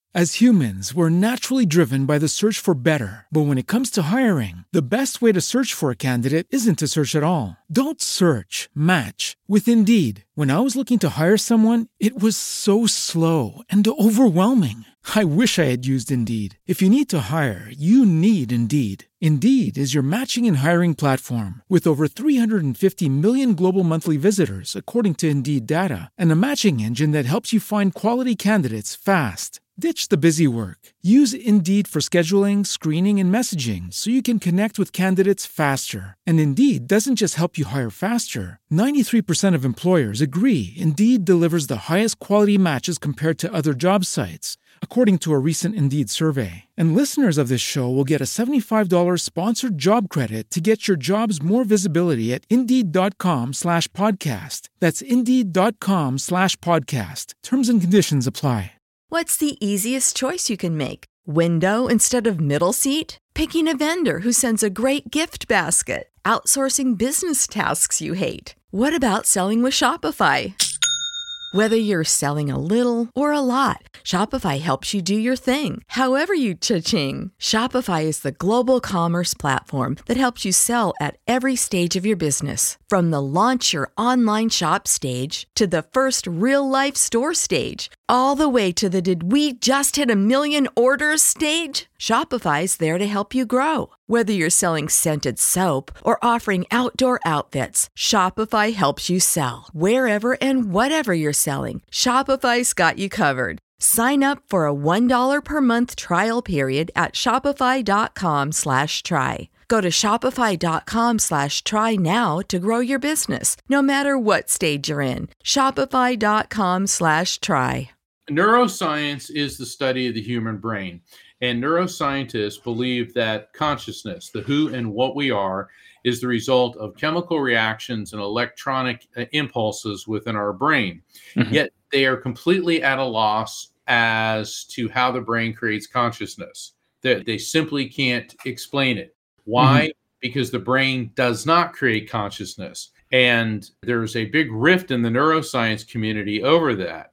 As humans, we're naturally driven by the search for better. But when it comes to hiring, the best way to search for a candidate isn't to search at all. Don't search, match with Indeed. When I was looking to hire someone, it was so slow and overwhelming. I wish I had used Indeed. If you need to hire, you need Indeed. Indeed is your matching and hiring platform with over 350 million global monthly visitors, according to Indeed data, and a matching engine that helps you find quality candidates fast. Ditch the busy work. Use Indeed for scheduling, screening, and messaging so you can connect with candidates faster. And Indeed doesn't just help you hire faster. 93% of employers agree Indeed delivers the highest quality matches compared to other job sites, according to a recent Indeed survey. And listeners of this show will get a $75 sponsored job credit to get your jobs more visibility at Indeed.com/podcast. That's Indeed.com/podcast. Terms and conditions apply. What's the easiest choice you can make? Window instead of middle seat? Picking a vendor who sends a great gift basket? Outsourcing business tasks you hate? What about selling with Shopify? Whether you're selling a little or a lot, Shopify helps you do your thing, however you cha-ching. Shopify is the global commerce platform that helps you sell at every stage of your business. From the launch your online shop stage to the first real-life store stage, all the way to the did we just hit a million orders stage. Shopify's there to help you grow. Whether you're selling scented soap or offering outdoor outfits, Shopify helps you sell. Wherever and whatever you're selling, Shopify's got you covered. Sign up for a $1 per month trial period at shopify.com/try. Go to shopify.com/try now to grow your business, no matter what stage you're in. Shopify.com/try. Neuroscience is the study of the human brain. And neuroscientists believe that consciousness, the who and what we are, is the result of chemical reactions and electronic impulses within our brain. Mm-hmm. Yet they are completely at a loss as to how the brain creates consciousness. They simply can't explain it. Why? Mm-hmm. Because the brain does not create consciousness. And there's a big rift in the neuroscience community over that.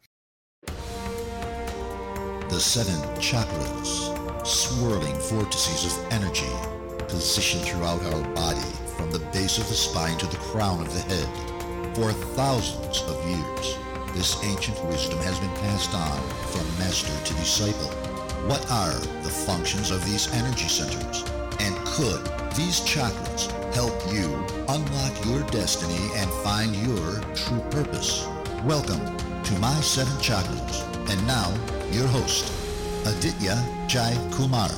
The 7 chakras, swirling vortices of energy, positioned throughout our body from the base of the spine to the crown of the head. For thousands of years, this ancient wisdom has been passed on from master to disciple. What are the functions of these energy centers? And could these chakras help you unlock your destiny and find your true purpose? Welcome to My 7 Chakras. And now, your host, Aditya Jai Kumar.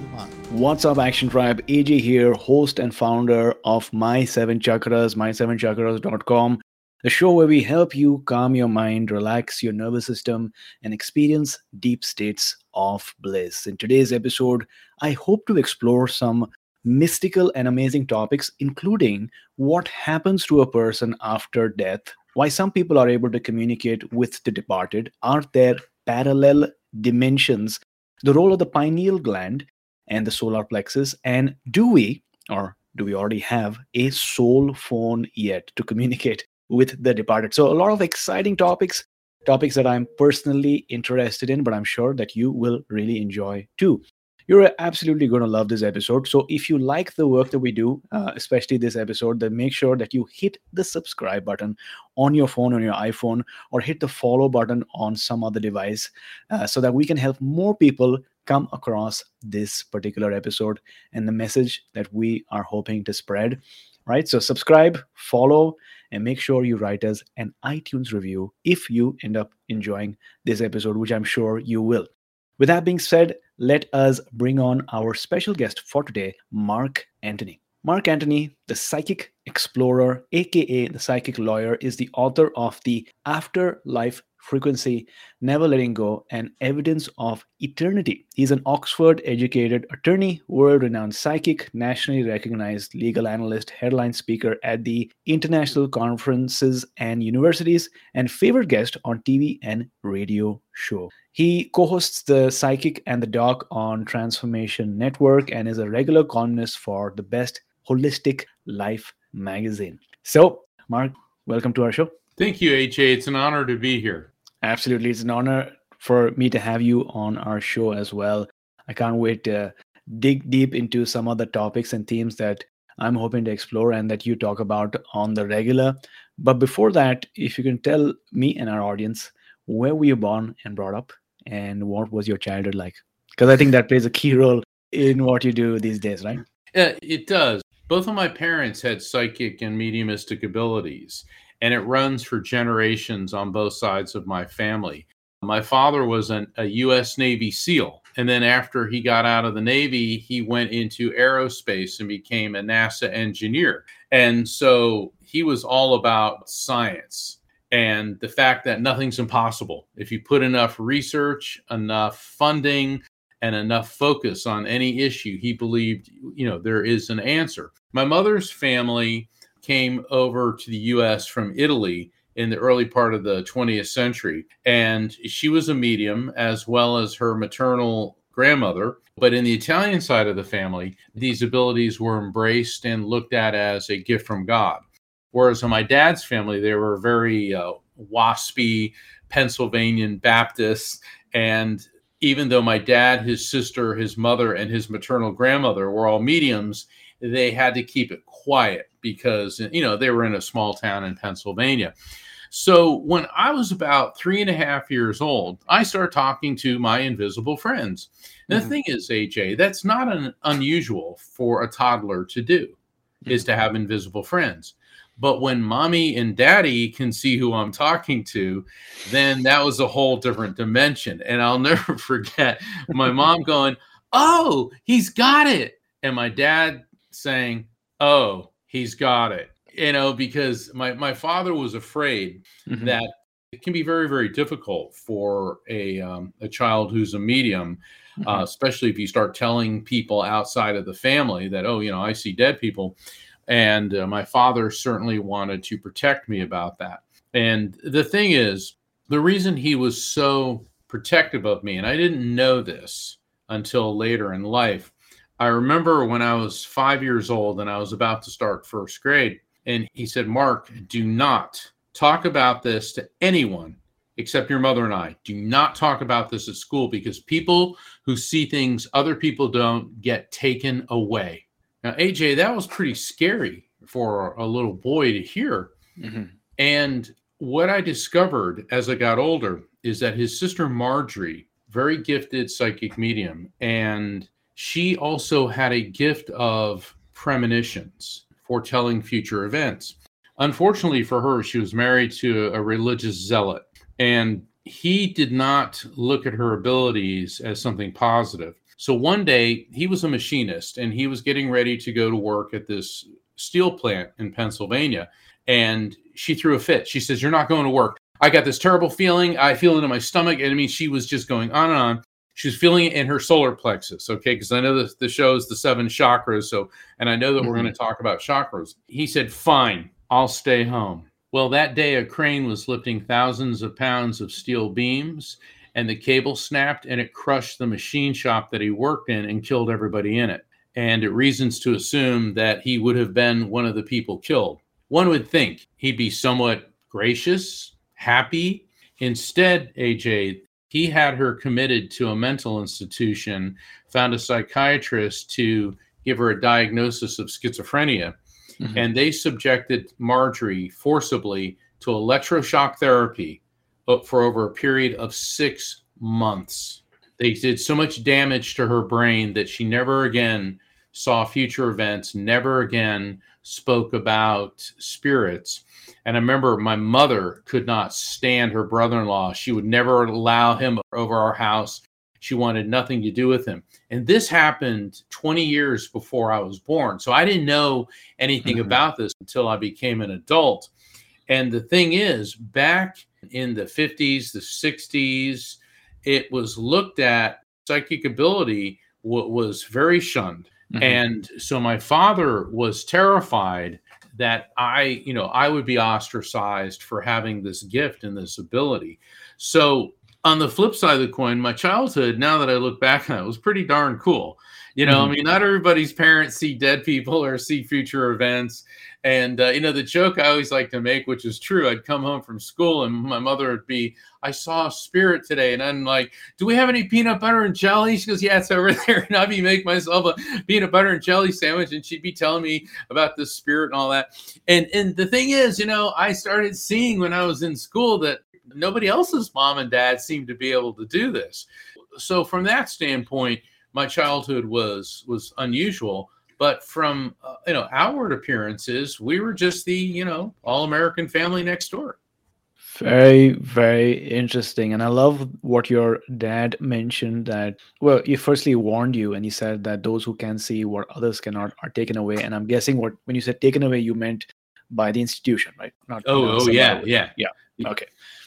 What's up, Action Tribe? AJ here, host and founder of My 7 Chakras, my7chakras.com, the show where we help you calm your mind, relax your nervous system, and experience deep states of bliss. In today's episode, I hope to explore some mystical and amazing topics, including what happens to a person after death, why some people are able to communicate with the departed, are there parallel dimensions, the role of the pineal gland and the solar plexus, and do we already have a soul phone yet to communicate with the departed? So a lot of exciting topics that I'm personally interested in, but I'm sure that you will really enjoy too. You're absolutely going to love this episode. So if you like the work that we do, especially this episode, then make sure that you hit the subscribe button on your phone, on your iPhone, or hit the follow button on some other device so that we can help more people come across this particular episode and the message that we are hoping to spread. Right? So subscribe, follow, and make sure you write us an iTunes review if you end up enjoying this episode, which I'm sure you will. With that being said, let us bring on our special guest for today, Mark Antony. Mark Antony, the psychic explorer, aka the psychic lawyer, is the author of The Afterlife Frequency, Never Letting Go, and Evidence of Eternity. He's an Oxford-educated attorney, world-renowned psychic, nationally recognized legal analyst, headline speaker at the international conferences and universities, and favorite guest on TV and radio show. He co-hosts The Psychic and the Doc on Transformation Network and is a regular columnist for the Best Holistic Life magazine. So, Mark, welcome to our show. Thank you, AJ. It's an honor to be here. Absolutely. It's an honor for me to have you on our show as well. I can't wait to dig deep into some of the topics and themes that I'm hoping to explore and that you talk about on the regular. But before that, if you can tell me and our audience, where were you born and brought up, and what was your childhood like? Because I think that plays a key role in what you do these days, right? Yeah, it does. Both of my parents had psychic and mediumistic abilities, and it runs for generations on both sides of my family. My father was a U.S. Navy SEAL, and then after he got out of the Navy, he went into aerospace and became a NASA engineer. And so he was all about science and the fact that nothing's impossible. If you put enough research, enough funding, and enough focus on any issue, he believed, there is an answer. My mother's family came over to the U.S. from Italy in the early part of the 20th century. And she was a medium as well as her maternal grandmother. But in the Italian side of the family, these abilities were embraced and looked at as a gift from God. Whereas in my dad's family, they were very waspy Pennsylvanian Baptists. And even though my dad, his sister, his mother, and his maternal grandmother were all mediums, they had to keep it quiet because, they were in a small town in Pennsylvania. So when I was about 3.5 years old, I started talking to my invisible friends. And the thing is, AJ, that's not unusual for a toddler to do, is to have invisible friends. But when mommy and daddy can see who I'm talking to, then that was a whole different dimension. And I'll never forget my mom going, "Oh, he's got it." And my dad saying, "Oh, he's got it." Because my father was afraid that it can be very, very difficult for a child who's a medium, especially if you start telling people outside of the family that, I see dead people. And my father certainly wanted to protect me about that. And the thing is, the reason he was so protective of me, and I didn't know this until later in life, I remember when I was 5 years old and I was about to start first grade, and he said, "Mark, do not talk about this to anyone except your mother and I. Do not talk about this at school because people who see things other people don't get taken away." Now, AJ, that was pretty scary for a little boy to hear. And what I discovered as I got older is that his sister Marjorie, very gifted psychic medium, and she also had a gift of premonitions, foretelling future events. Unfortunately for her, she was married to a religious zealot, and he did not look at her abilities as something positive. So one day, he was a machinist, and he was getting ready to go to work at this steel plant in Pennsylvania, and she threw a fit. She says, "You're not going to work. I got this terrible feeling. I feel it in my stomach." And she was just going on and on. She was feeling it in her solar plexus, okay? Because I know the show is the 7 chakras, and I know that we're going to talk about chakras. He said, "Fine, I'll stay home." Well, that day, a crane was lifting thousands of pounds of steel beams, and the cable snapped, and it crushed the machine shop that he worked in and killed everybody in it. And it reasons to assume that he would have been one of the people killed. One would think he'd be somewhat gracious, happy. Instead, AJ, he had her committed to a mental institution, found a psychiatrist to give her a diagnosis of schizophrenia, and they subjected Marjorie forcibly to electroshock therapy for over a period of 6 months. They did so much damage to her brain that she never again saw future events, never again spoke about spirits. And I remember my mother could not stand her brother-in-law. She would never allow him over our house. She wanted nothing to do with him. And this happened 20 years before I was born. So I didn't know anything about this until I became an adult. And the thing is, back in the 50s, the 60s, it was looked at, psychic ability was very shunned. And so my father was terrified that I would be ostracized for having this gift and this ability. So on the flip side of the coin, my childhood, now that I look back on it, was pretty darn cool. I mean, not everybody's parents see dead people or see future events. And, the joke I always like to make, which is true, I'd come home from school and my mother would be, I saw a spirit today. And I'm like, do we have any peanut butter and jelly? She goes, yeah, it's over there. And I'd be making myself a peanut butter and jelly sandwich. And she'd be telling me about the spirit and all that. And the thing is, I started seeing when I was in school that nobody else's mom and dad seemed to be able to do this. So from that standpoint, my childhood was unusual, but from outward appearances, we were just the all-American family next door. Very, very interesting. And I love what your dad mentioned, that, well, he firstly warned you and he said that those who can see what others cannot are taken away. And I'm guessing when you said taken away, you meant by the institution, right? Not yeah. Okay.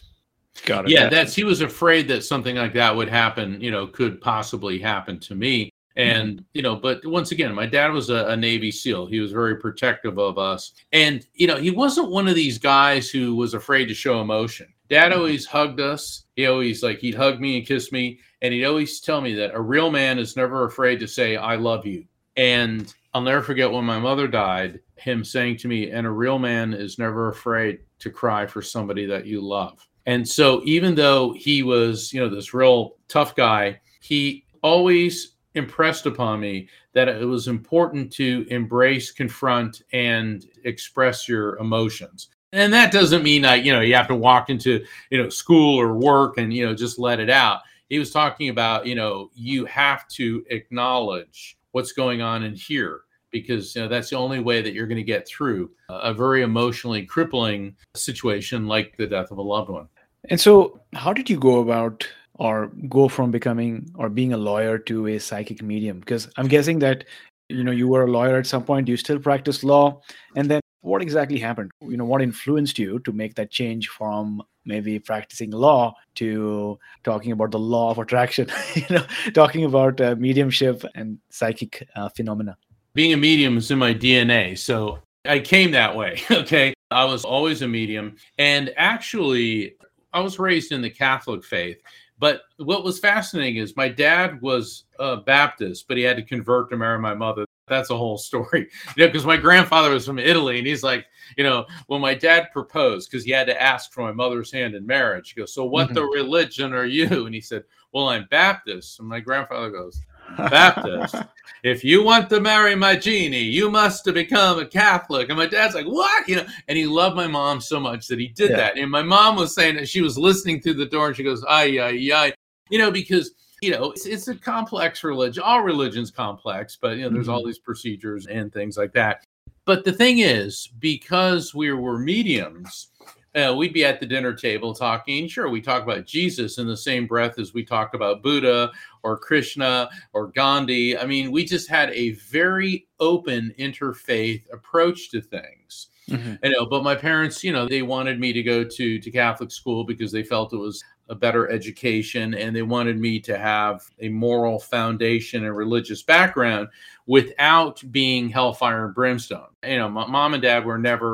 Got it. Yeah, he was afraid that something like that would happen, could possibly happen to me. And, but once again, my dad was a Navy SEAL. He was very protective of us. And, he wasn't one of these guys who was afraid to show emotion. Dad always hugged us. He'd hug me and kiss me. And he'd always tell me that a real man is never afraid to say, I love you. And I'll never forget when my mother died, him saying to me, and a real man is never afraid to cry for somebody that you love. And so even though he was, this real tough guy, he always impressed upon me that it was important to embrace, confront, and express your emotions. And that doesn't mean that, you have to walk into, school or work and, just let it out. He was talking about, you have to acknowledge what's going on in here, because that's the only way that you're going to get through a very emotionally crippling situation like the death of a loved one. And so how did you go about or go from becoming or being a lawyer to a psychic medium? Because I'm guessing that, you were a lawyer at some point, you still practice law. And then what exactly happened? What influenced you to make that change from maybe practicing law to talking about the law of attraction, talking about mediumship and psychic phenomena? Being a medium is in my DNA. So I came that way. Okay. I was always a medium. And actually, I was raised in the Catholic faith. But what was fascinating is my dad was Baptist, but he had to convert to marry my mother. That's a whole story, because my grandfather was from Italy. And he's like, when my dad proposed, because he had to ask for my mother's hand in marriage, he goes, so what the religion are you? And he said, well, I'm Baptist. And my grandfather goes, Baptist? If you want to marry my genie, you must have become a Catholic. And my dad's like, what? And he loved my mom so much that he did that. And my mom was saying that she was listening through the door and she goes, ay, because, it's a complex religion. All religion's complex, but, there's all these procedures and things like that. But the thing is, because we were mediums, we'd be at the dinner table talking. Sure, we talk about Jesus in the same breath as we talk about Buddha or Krishna or Gandhi. I mean, we just had a very open interfaith approach to things. But my parents, they wanted me to go to Catholic school because they felt it was a better education, and they wanted me to have a moral foundation and religious background without being hellfire and brimstone. My mom and dad were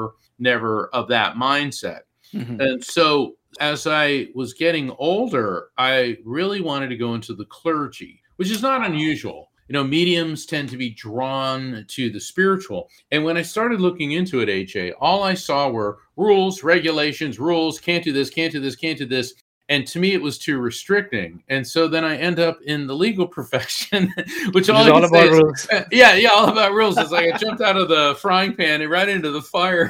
never of that mindset. And so as I was getting older, I really wanted to go into the clergy, which is not unusual. Mediums tend to be drawn to the spiritual. And when I started looking into it, AJ, all I saw were rules, regulations, rules, can't do this, can't do this, can't do this. And to me, it was too restricting. And so then I end up in the legal profession, which all about rules. Yeah, all about rules. It's like I jumped out of the frying pan and right into the fire.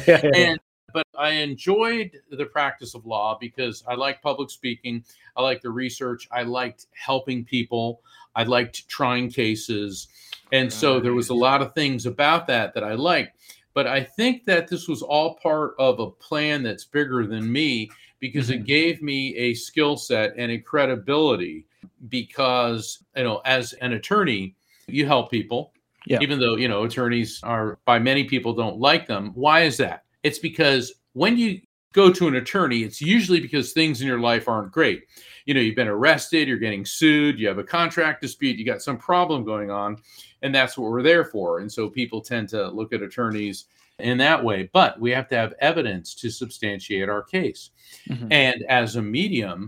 But I enjoyed the practice of law because I like public speaking. I like the research. I liked helping people. I liked trying cases. And so there was a lot of things about that I liked. But I think that this was all part of a plan that's bigger than me, because it gave me a skill set and a credibility, because, as an attorney, you help people, even though, attorneys are, by many people, don't like them. Why is that? It's because when you go to an attorney, it's usually because things in your life aren't great. You've been arrested, you're getting sued, you have a contract dispute, you got some problem going on, and that's what we're there for. And so people tend to look at attorneys in that way, but we have to have evidence to substantiate our case. And as a medium,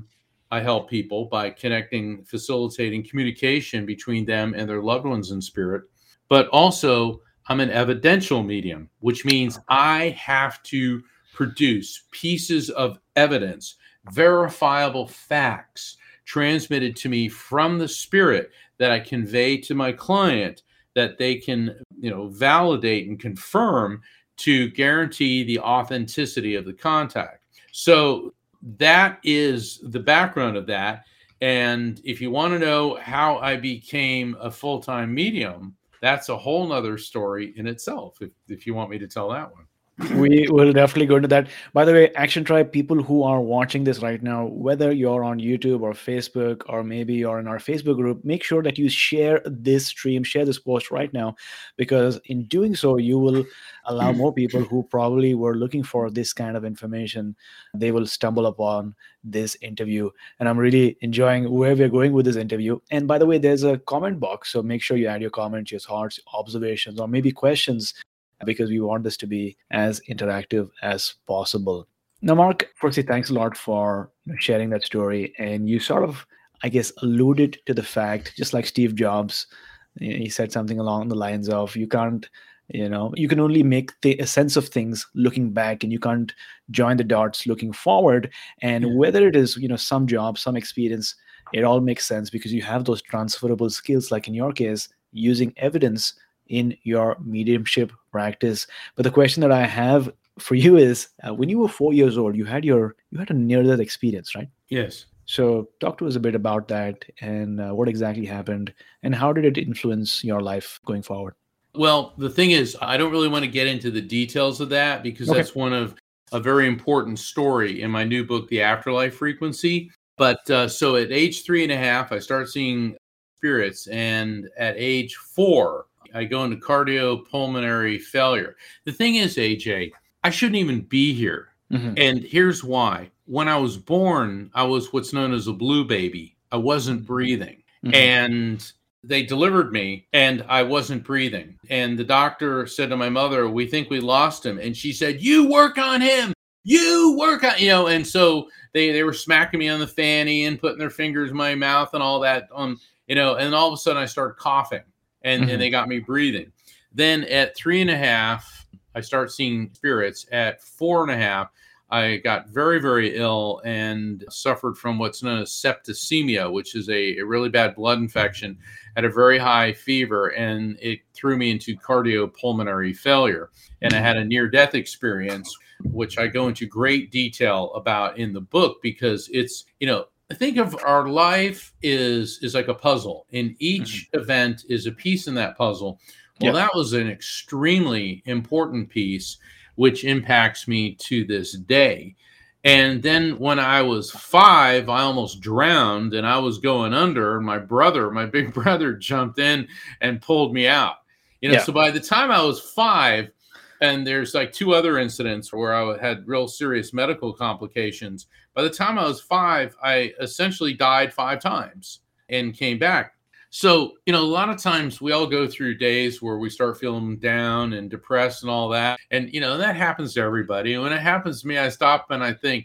I help people by facilitating communication between them and their loved ones in spirit. But also, I'm an evidential medium, which means I have to produce pieces of evidence, verifiable facts transmitted to me from the spirit that I convey to my client that they can, validate and confirm to guarantee the authenticity of the contact. So that is the background of that. And if you want to know how I became a full-time medium, that's a whole nother story in itself, if you want me to tell that one. We will definitely go into that. By the way, Action Tribe, people who are watching this right now, whether you're on YouTube or Facebook, or maybe you're in our Facebook group, make sure that you share this stream, share this post right now, because in doing so, you will allow more people who probably were looking for this kind of information. They will stumble upon this interview. And I'm really enjoying where we're going with this interview. And by the way, there's a comment box. So make sure you add your comments, your thoughts, observations, or maybe questions, because we want this to be as interactive as possible. Now, Mark, firstly, thanks a lot for sharing that story. And you sort of, I guess, alluded to the fact, just like Steve Jobs, he said something along the lines of, you can't, you can only make a sense of things looking back, and you can't join the dots looking forward. And whether it is, some job, some experience, it all makes sense because you have those transferable skills, like in your case, using evidence in your mediumship practice. But the question that I have for you is, when you were 4 years old, you had a near-death experience, right? Yes. So talk to us a bit about that, and what exactly happened, and how did it influence your life going forward? Well, the thing is, I don't really want to get into the details of that, because that's one of a very important story in my new book, The Afterlife Frequency. But so at age 3.5, I start seeing spirits, and at age 4, I go into cardiopulmonary failure. The thing is, AJ, I shouldn't even be here. Mm-hmm. And here's why. When I was born, I was what's known as a blue baby. I wasn't breathing. Mm-hmm. And they delivered me, and I wasn't breathing. And the doctor said to my mother, "We think we lost him." And she said, "You work on him. You work on," and so they were smacking me on the fanny and putting their fingers in my mouth and all that. And all of a sudden I started coughing. And they got me breathing. Then at 3.5, I start seeing spirits. At 4.5, I got very, very ill and suffered from what's known as septicemia, which is a really bad blood infection, had a very high fever, and it threw me into cardiopulmonary failure. And I had a near-death experience, which I go into great detail about in the book, because it's, think of our life is like a puzzle, and each event is a piece in that puzzle. Well, that was an extremely important piece, which impacts me to this day. And then when I was 5, I almost drowned, and I was going under. My big brother jumped in and pulled me out. So by the time I was 5, and there's like 2 other incidents where I had real serious medical complications. By the time I was 5, I essentially died 5 times and came back. So, a lot of times we all go through days where we start feeling down and depressed and all that. And, that happens to everybody. And when it happens to me, I stop and I think,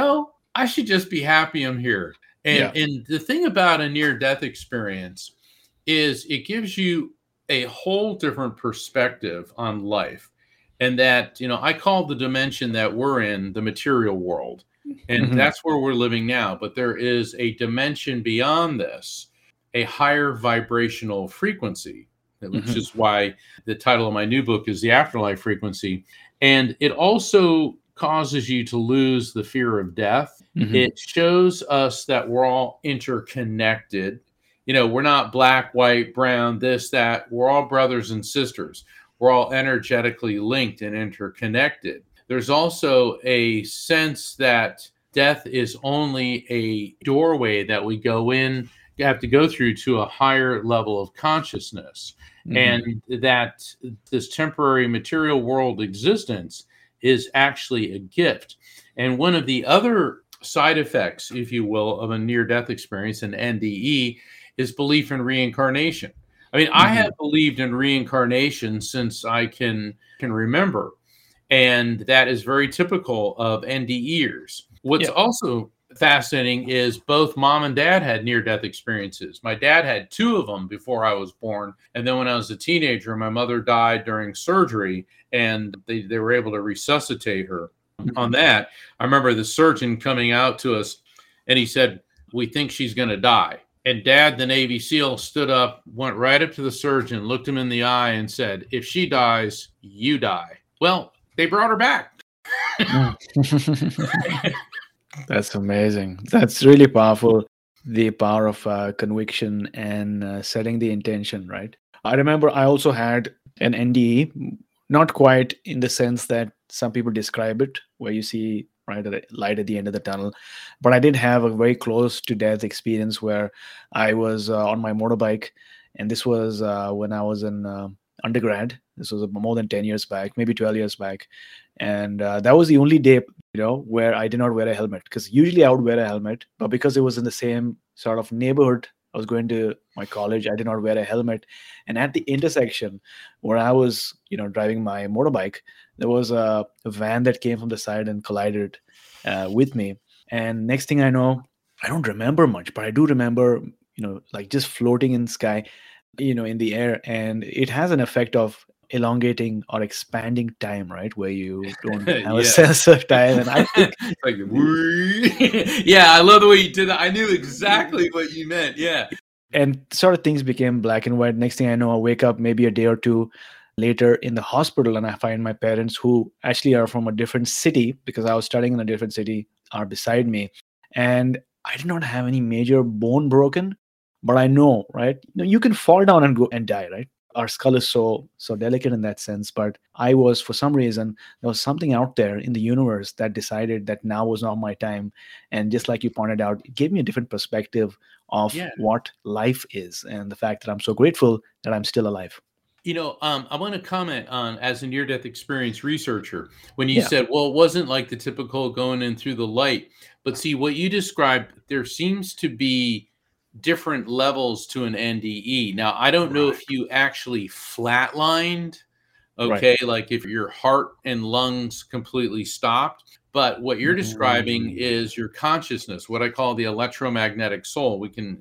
I should just be happy I'm here. And the thing about a near-death experience is it gives you a whole different perspective on life. And that, I call the dimension that we're in the material world. And that's where we're living now. But there is a dimension beyond this, a higher vibrational frequency, which is why the title of my new book is The Afterlife Frequency. And it also causes you to lose the fear of death. It shows us that we're all interconnected. We're not black, white, brown, this, that. We're all brothers and sisters. We're all energetically linked and interconnected. There's also a sense that death is only a doorway that we have to go through to a higher level of consciousness. And that this temporary material world existence is actually a gift. And one of the other side effects, if you will, of a near-death experience, an NDE, is belief in reincarnation. I mean, I have believed in reincarnation since I can remember. And that is very typical of NDEers. What's also fascinating is both mom and dad had near-death experiences. My dad had 2 of them before I was born. And then when I was a teenager, my mother died during surgery, and they were able to resuscitate her. On that, I remember the surgeon coming out to us, and he said, "We think she's going to die." And Dad, the Navy SEAL, stood up, went right up to the surgeon, looked him in the eye, and said, "If she dies, you die." Well, they brought her back. That's amazing. That's really powerful. The power of conviction and setting the intention, right? I remember I also had an NDE, not quite in the sense that some people describe it, where you see right a light at the end of the tunnel. But I did have a very close to death experience where I was on my motorbike, and this was when I was in undergrad. This was more than 10 years back, maybe 12 years back. And that was the only day, where I did not wear a helmet, because usually I would wear a helmet, but because it was in the same sort of neighborhood, I was going to my college, I did not wear a helmet. And at the intersection where I was, driving my motorbike, there was a van that came from the side and collided with me. And next thing I know, I don't remember much, but I do remember, like just floating in the sky, in the air. And it has an effect of elongating or expanding time, right? Where you don't have a sense of time. And I think like, yeah, I love the way you did that. I knew exactly what you meant. Yeah. And sort of things became black and white. Next thing I know, I wake up maybe a day or two later in the hospital, and I find my parents, who actually are from a different city because I was studying in a different city, are beside me. And I did not have any major bone broken, but I know, right? You can fall down and go and die, right? Our skull is so delicate in that sense. But I was, for some reason, there was something out there in the universe that decided that now was not my time. And just like you pointed out, it gave me a different perspective of what life is, and the fact that I'm so grateful that I'm still alive. I want to comment on, as a near-death experience researcher, when you said, well, it wasn't like the typical going in through the light. But see, what you described, there seems to be different levels to an NDE. Now, I don't know if you actually flatlined, like if your heart and lungs completely stopped. But what you're describing is your consciousness, what I call the electromagnetic soul. We can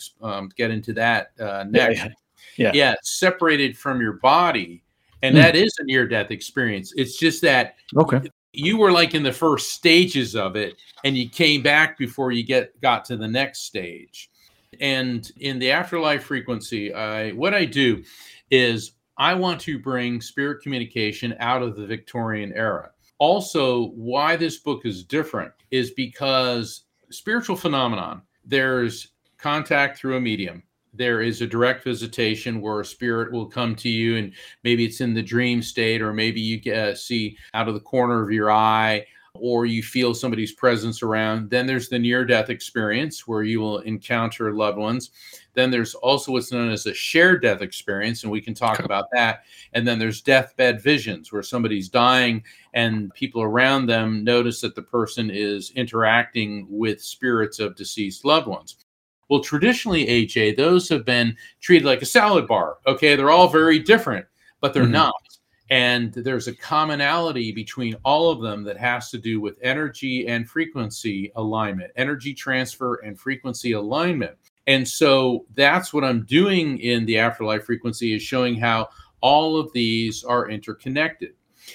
get into that next. Yeah, separated from your body. And that is a near-death experience. It's just that you were like in the first stages of it, and you came back before you got to the next stage. And in the afterlife frequency, what I do is I want to bring spirit communication out of the Victorian era. Also, why this book is different is because spiritual phenomenon, there's contact through a medium. There is a direct visitation where a spirit will come to you, and maybe it's in the dream state, or maybe you see out of the corner of your eye, or you feel somebody's presence around. Then there's the near-death experience where you will encounter loved ones. Then there's also what's known as a shared death experience, and we can talk about that. And then there's deathbed visions where somebody's dying and people around them notice that the person is interacting with spirits of deceased loved ones. Well, traditionally, AJ, those have been treated like a salad bar. Okay, they're all very different, but they're not. And there's a commonality between all of them that has to do with energy and frequency alignment, energy transfer and frequency alignment. And so that's what I'm doing in the afterlife frequency, is showing how all of these are interconnected.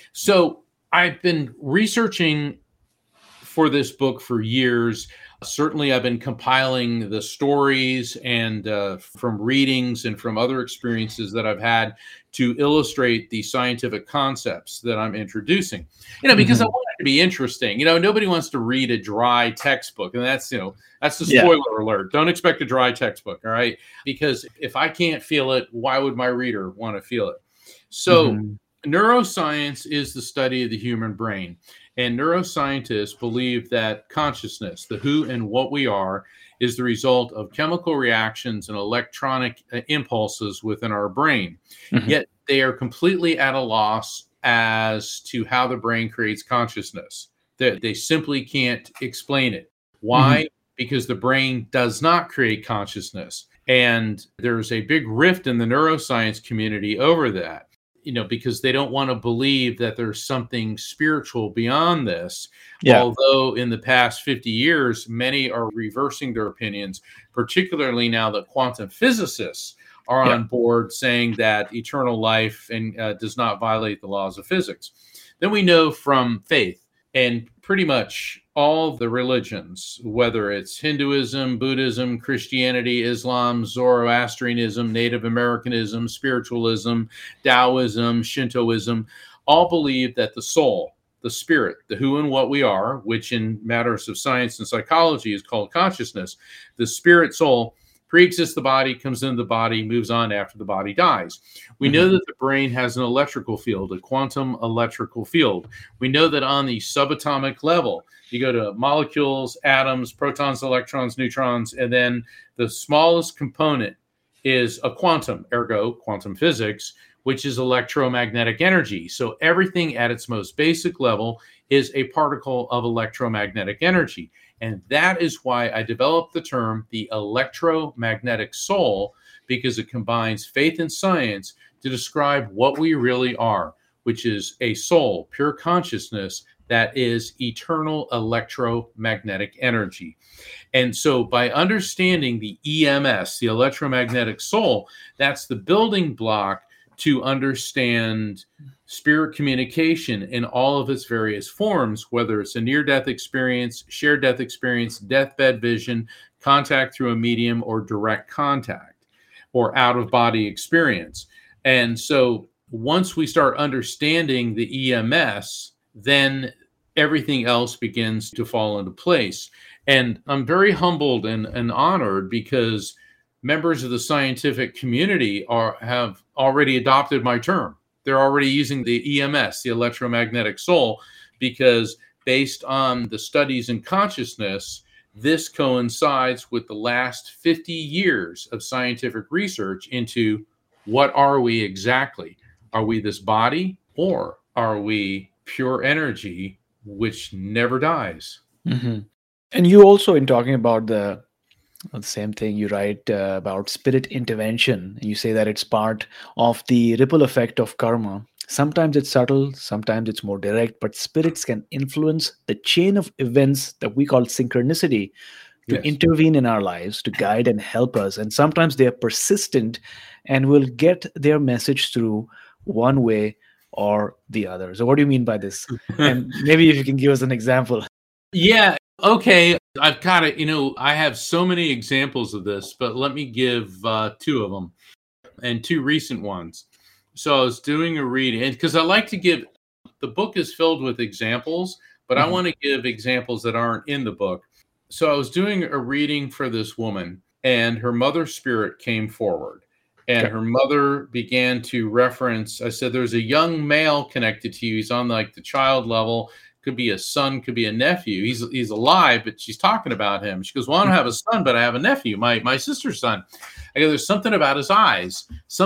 So I've been researching for this book for years. Certainly, I've been compiling the stories and from readings and from other experiences that I've had to illustrate the scientific concepts that I'm introducing. Because I want it to be interesting. Nobody wants to read a dry textbook, and that's the spoiler alert. Don't expect a dry textbook, all right? Because if I can't feel it, why would my reader want to feel it? So, neuroscience is the study of the human brain. And neuroscientists believe that consciousness, the who and what we are, is the result of chemical reactions and electronic impulses within our brain. Yet they are completely at a loss as to how the brain creates consciousness. They simply can't explain it. Why? Because the brain does not create consciousness. And there's a big rift in the neuroscience community over that. because they don't want to believe that there's something spiritual beyond this. Yeah. Although in the past 50 years, many are reversing their opinions, particularly now that quantum physicists are on board saying that eternal life and does not violate the laws of physics. Then we know from faith and pretty much all the religions, whether it's Hinduism, Buddhism, Christianity, Islam, Zoroastrianism, Native Americanism, spiritualism, Taoism, Shintoism, all believe that the soul, the spirit, the who and what we are, which in matters of science and psychology is called consciousness, the spirit soul pre-exists the body, comes into the body, moves on after the body dies. We know that the brain has an electrical field, a quantum electrical field. We know that on the subatomic level, you go to molecules, atoms, protons, electrons, neutrons, and then the smallest component is a quantum, ergo quantum physics, which is electromagnetic energy. So everything at its most basic level is a particle of electromagnetic energy. And that is why I developed the term the electromagnetic soul, because it combines faith and science to describe what we really are, which is a soul, pure consciousness that is eternal electromagnetic energy. And so by understanding the EMS, the electromagnetic soul, that's the building block to understand spirit communication in all of its various forms, whether it's a near-death experience, shared death experience, deathbed vision, contact through a medium, or direct contact, or out-of-body experience. And so once we start understanding the EMS, then everything else begins to fall into place. And I'm very humbled and honored because members of the scientific community have already adopted my term. They're already using the EMS, the electromagnetic soul, because based on the studies in consciousness, this coincides with the last 50 years of scientific research into what are we exactly? Are we this body, or are we pure energy which never dies? Mm-hmm. And you also, in talking about the same thing, you write about spirit intervention. You say that it's part of the ripple effect of karma. Sometimes it's subtle, sometimes it's more direct, but spirits can influence the chain of events that we call synchronicity to intervene in our lives, to guide and help us. And sometimes they are persistent and will get their message through one way or the other. So what do you mean by this? And maybe if you can give us an example. Yeah. Okay. I've kind of, I have so many examples of this, but let me give two of them and two recent ones. So I was doing a reading, because I like to give, the book is filled with examples, but I want to give examples that aren't in the book. So I was doing a reading for this woman, and her mother spirit came forward, and her mother began to reference, I said, there's a young male connected to you. He's on like the child level. Could be a son, could be a nephew. He's alive, but she's talking about him. She goes, well, I don't have a son, but I have a nephew, my sister's son. I go, there's something about his eyes,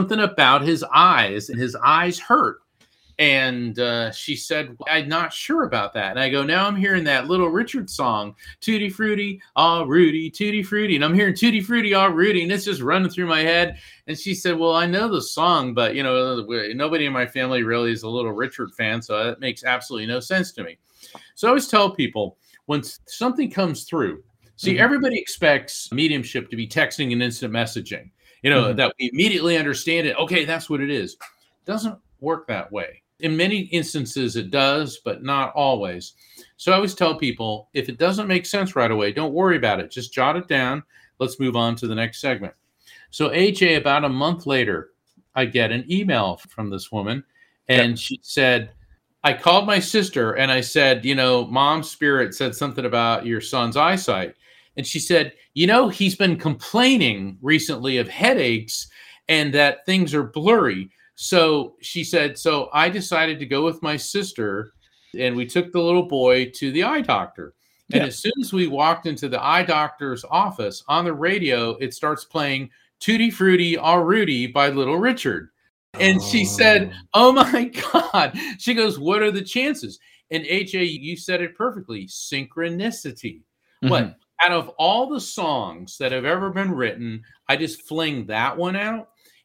and his eyes hurt. And she said, I'm not sure about that. And I go, now I'm hearing that Little Richard song, Tutti Frutti, all Rudy, Tutti Frutti. And I'm hearing Tutti Frutti, all Rudy, and it's just running through my head. And she said, well, I know the song, but, nobody in my family really is a Little Richard fan, so that makes absolutely no sense to me. So I always tell people, when something comes through, see, everybody expects mediumship to be texting and instant messaging, that we immediately understand it. Okay, that's what it is. It doesn't work that way. In many instances, it does, but not always. So I always tell people, if it doesn't make sense right away, don't worry about it. Just jot it down. Let's move on to the next segment. So AJ, about a month later, I get an email from this woman, and she said, I called my sister and I said, Mom's spirit said something about your son's eyesight. And she said, he's been complaining recently of headaches and that things are blurry. So she said, so I decided to go with my sister, and we took the little boy to the eye doctor. And as soon as we walked into the eye doctor's office, on the radio, it starts playing Tutti Frutti, all Rudy by Little Richard. And she said, oh my God. She goes, what are the chances? And AJ, you said it perfectly. Synchronicity. What? Out of all the songs that have ever been written, I just fling that one out.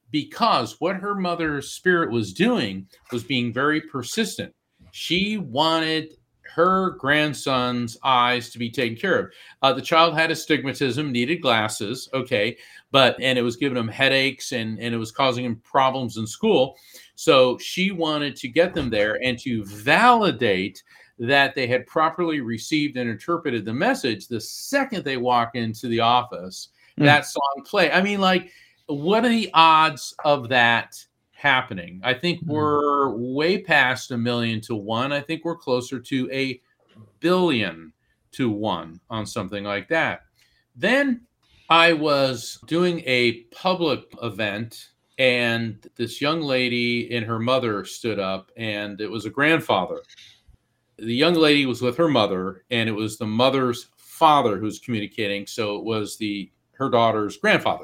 because what her mother's spirit was doing was being very persistent. She wanted her grandson's eyes to be taken care of. The child had astigmatism, needed glasses, okay, and it was giving him headaches and it was causing him problems in school. So she wanted to get them there and to validate that they had properly received and interpreted the message. The second they walk into the office, that song play. I mean, like, what are the odds of that happening? I think we're way past 1,000,000 to 1. I think we're closer to 1,000,000,000 to 1 on something like that. Then I was doing a public event, and this young lady and her mother stood up, and it was a grandfather. The young lady was with her mother, and it was the mother's father who was communicating. So it was her daughter's grandfather.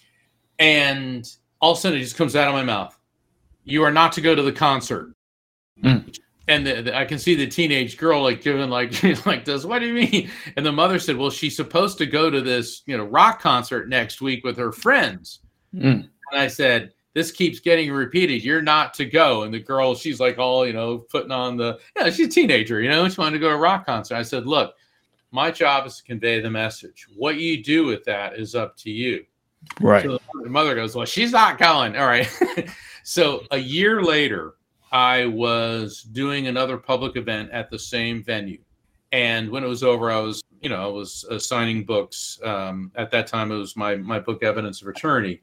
And all of a sudden it just comes out of my mouth, "You are not to go to the concert." And I can see the teenage girl like giving like this, "What do you mean?" And the mother said, "Well, she's supposed to go to this, rock concert next week with her friends." And I said, "This keeps getting repeated. You're not to go." And the girl, she's like all, putting on she's a teenager, she wanted to go to a rock concert. I said, "Look, my job is to convey the message. What you do with that is up to you." Right. So the mother goes, "Well, she's not going." All right. So a year later, I was doing another public event at the same venue. And when it was over, I was signing books. At that time, it was my book, Evidence of Eternity.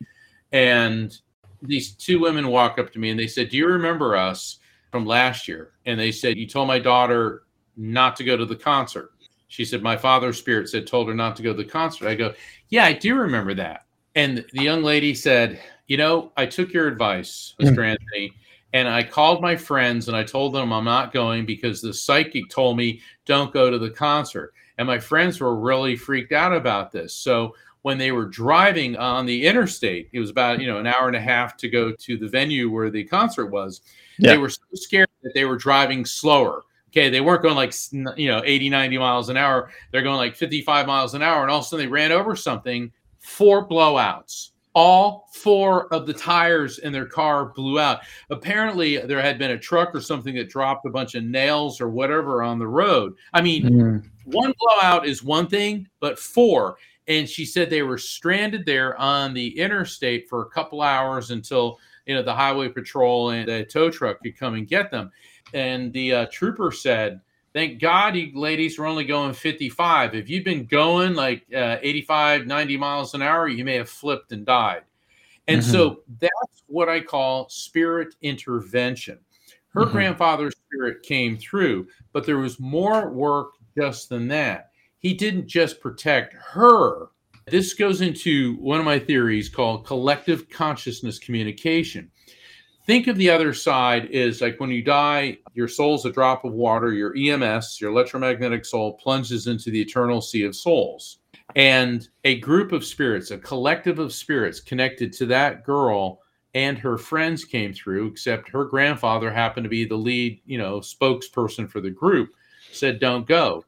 And these two women walk up to me and they said, "Do you remember us from last year?" And they said, "You told my daughter not to go to the concert." She said, "My father's spirit told her not to go to the concert." I go, "Yeah, I do remember that." And the young lady said, "I took your advice, Mr. Anthony, and I called my friends and I told them I'm not going because the psychic told me don't go to the concert. And my friends were really freaked out about this. So when they were driving on the interstate, it was about, an hour and a half to go to the venue where the concert was. They were so scared that they were driving slower. Okay, they weren't going like, 80, 90 miles an hour. They're going like 55 miles an hour. And all of a sudden they ran over something, 4 blowouts. All 4 of the tires in their car blew out. Apparently, there had been a truck or something that dropped a bunch of nails or whatever on the road. I mean, 1 blowout is one thing, but 4. And she said they were stranded there on the interstate for a couple hours until, the highway patrol and the tow truck could come and get them. And the trooper said, "Thank God you ladies were only going 55. If you'd been going like 85, 90 miles an hour, you may have flipped and died." And so that's what I call spirit intervention. Her grandfather's spirit came through, but there was more work just than that. He didn't just protect her. This goes into one of my theories called collective consciousness communication. Think of the other side is like when you die, your soul's a drop of water, your EMS, your electromagnetic soul, plunges into the eternal sea of souls. And a group of spirits, a collective of spirits connected to that girl and her friends came through, except her grandfather happened to be the lead, spokesperson for the group, said, "Don't go."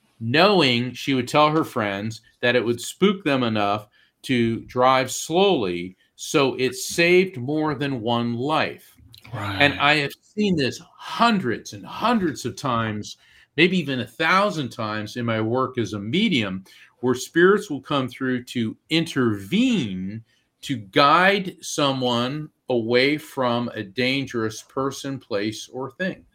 Knowing she would tell her friends that it would spook them enough to drive slowly, so it saved more than one life. Right. And I have seen this hundreds and hundreds of times, maybe even 1,000 times in my work as a medium, where spirits will come through to intervene to guide someone away from a dangerous person, place, or thing.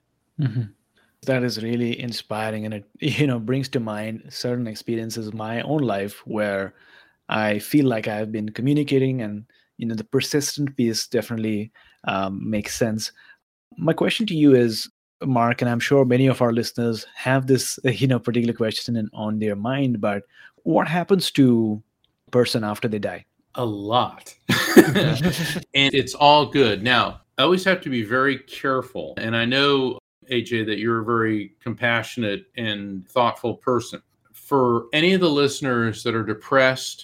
That is really inspiring, and it brings to mind certain experiences of my own life where I feel like I've been communicating, and the persistent piece definitely makes sense. My question to you is, Mark, and I'm sure many of our listeners have this particular question on their mind, but what happens to a person after they die? A lot. And it's all good. Now, I always have to be very careful, and I know, AJ, that you're a very compassionate and thoughtful person. For any of the listeners that are depressed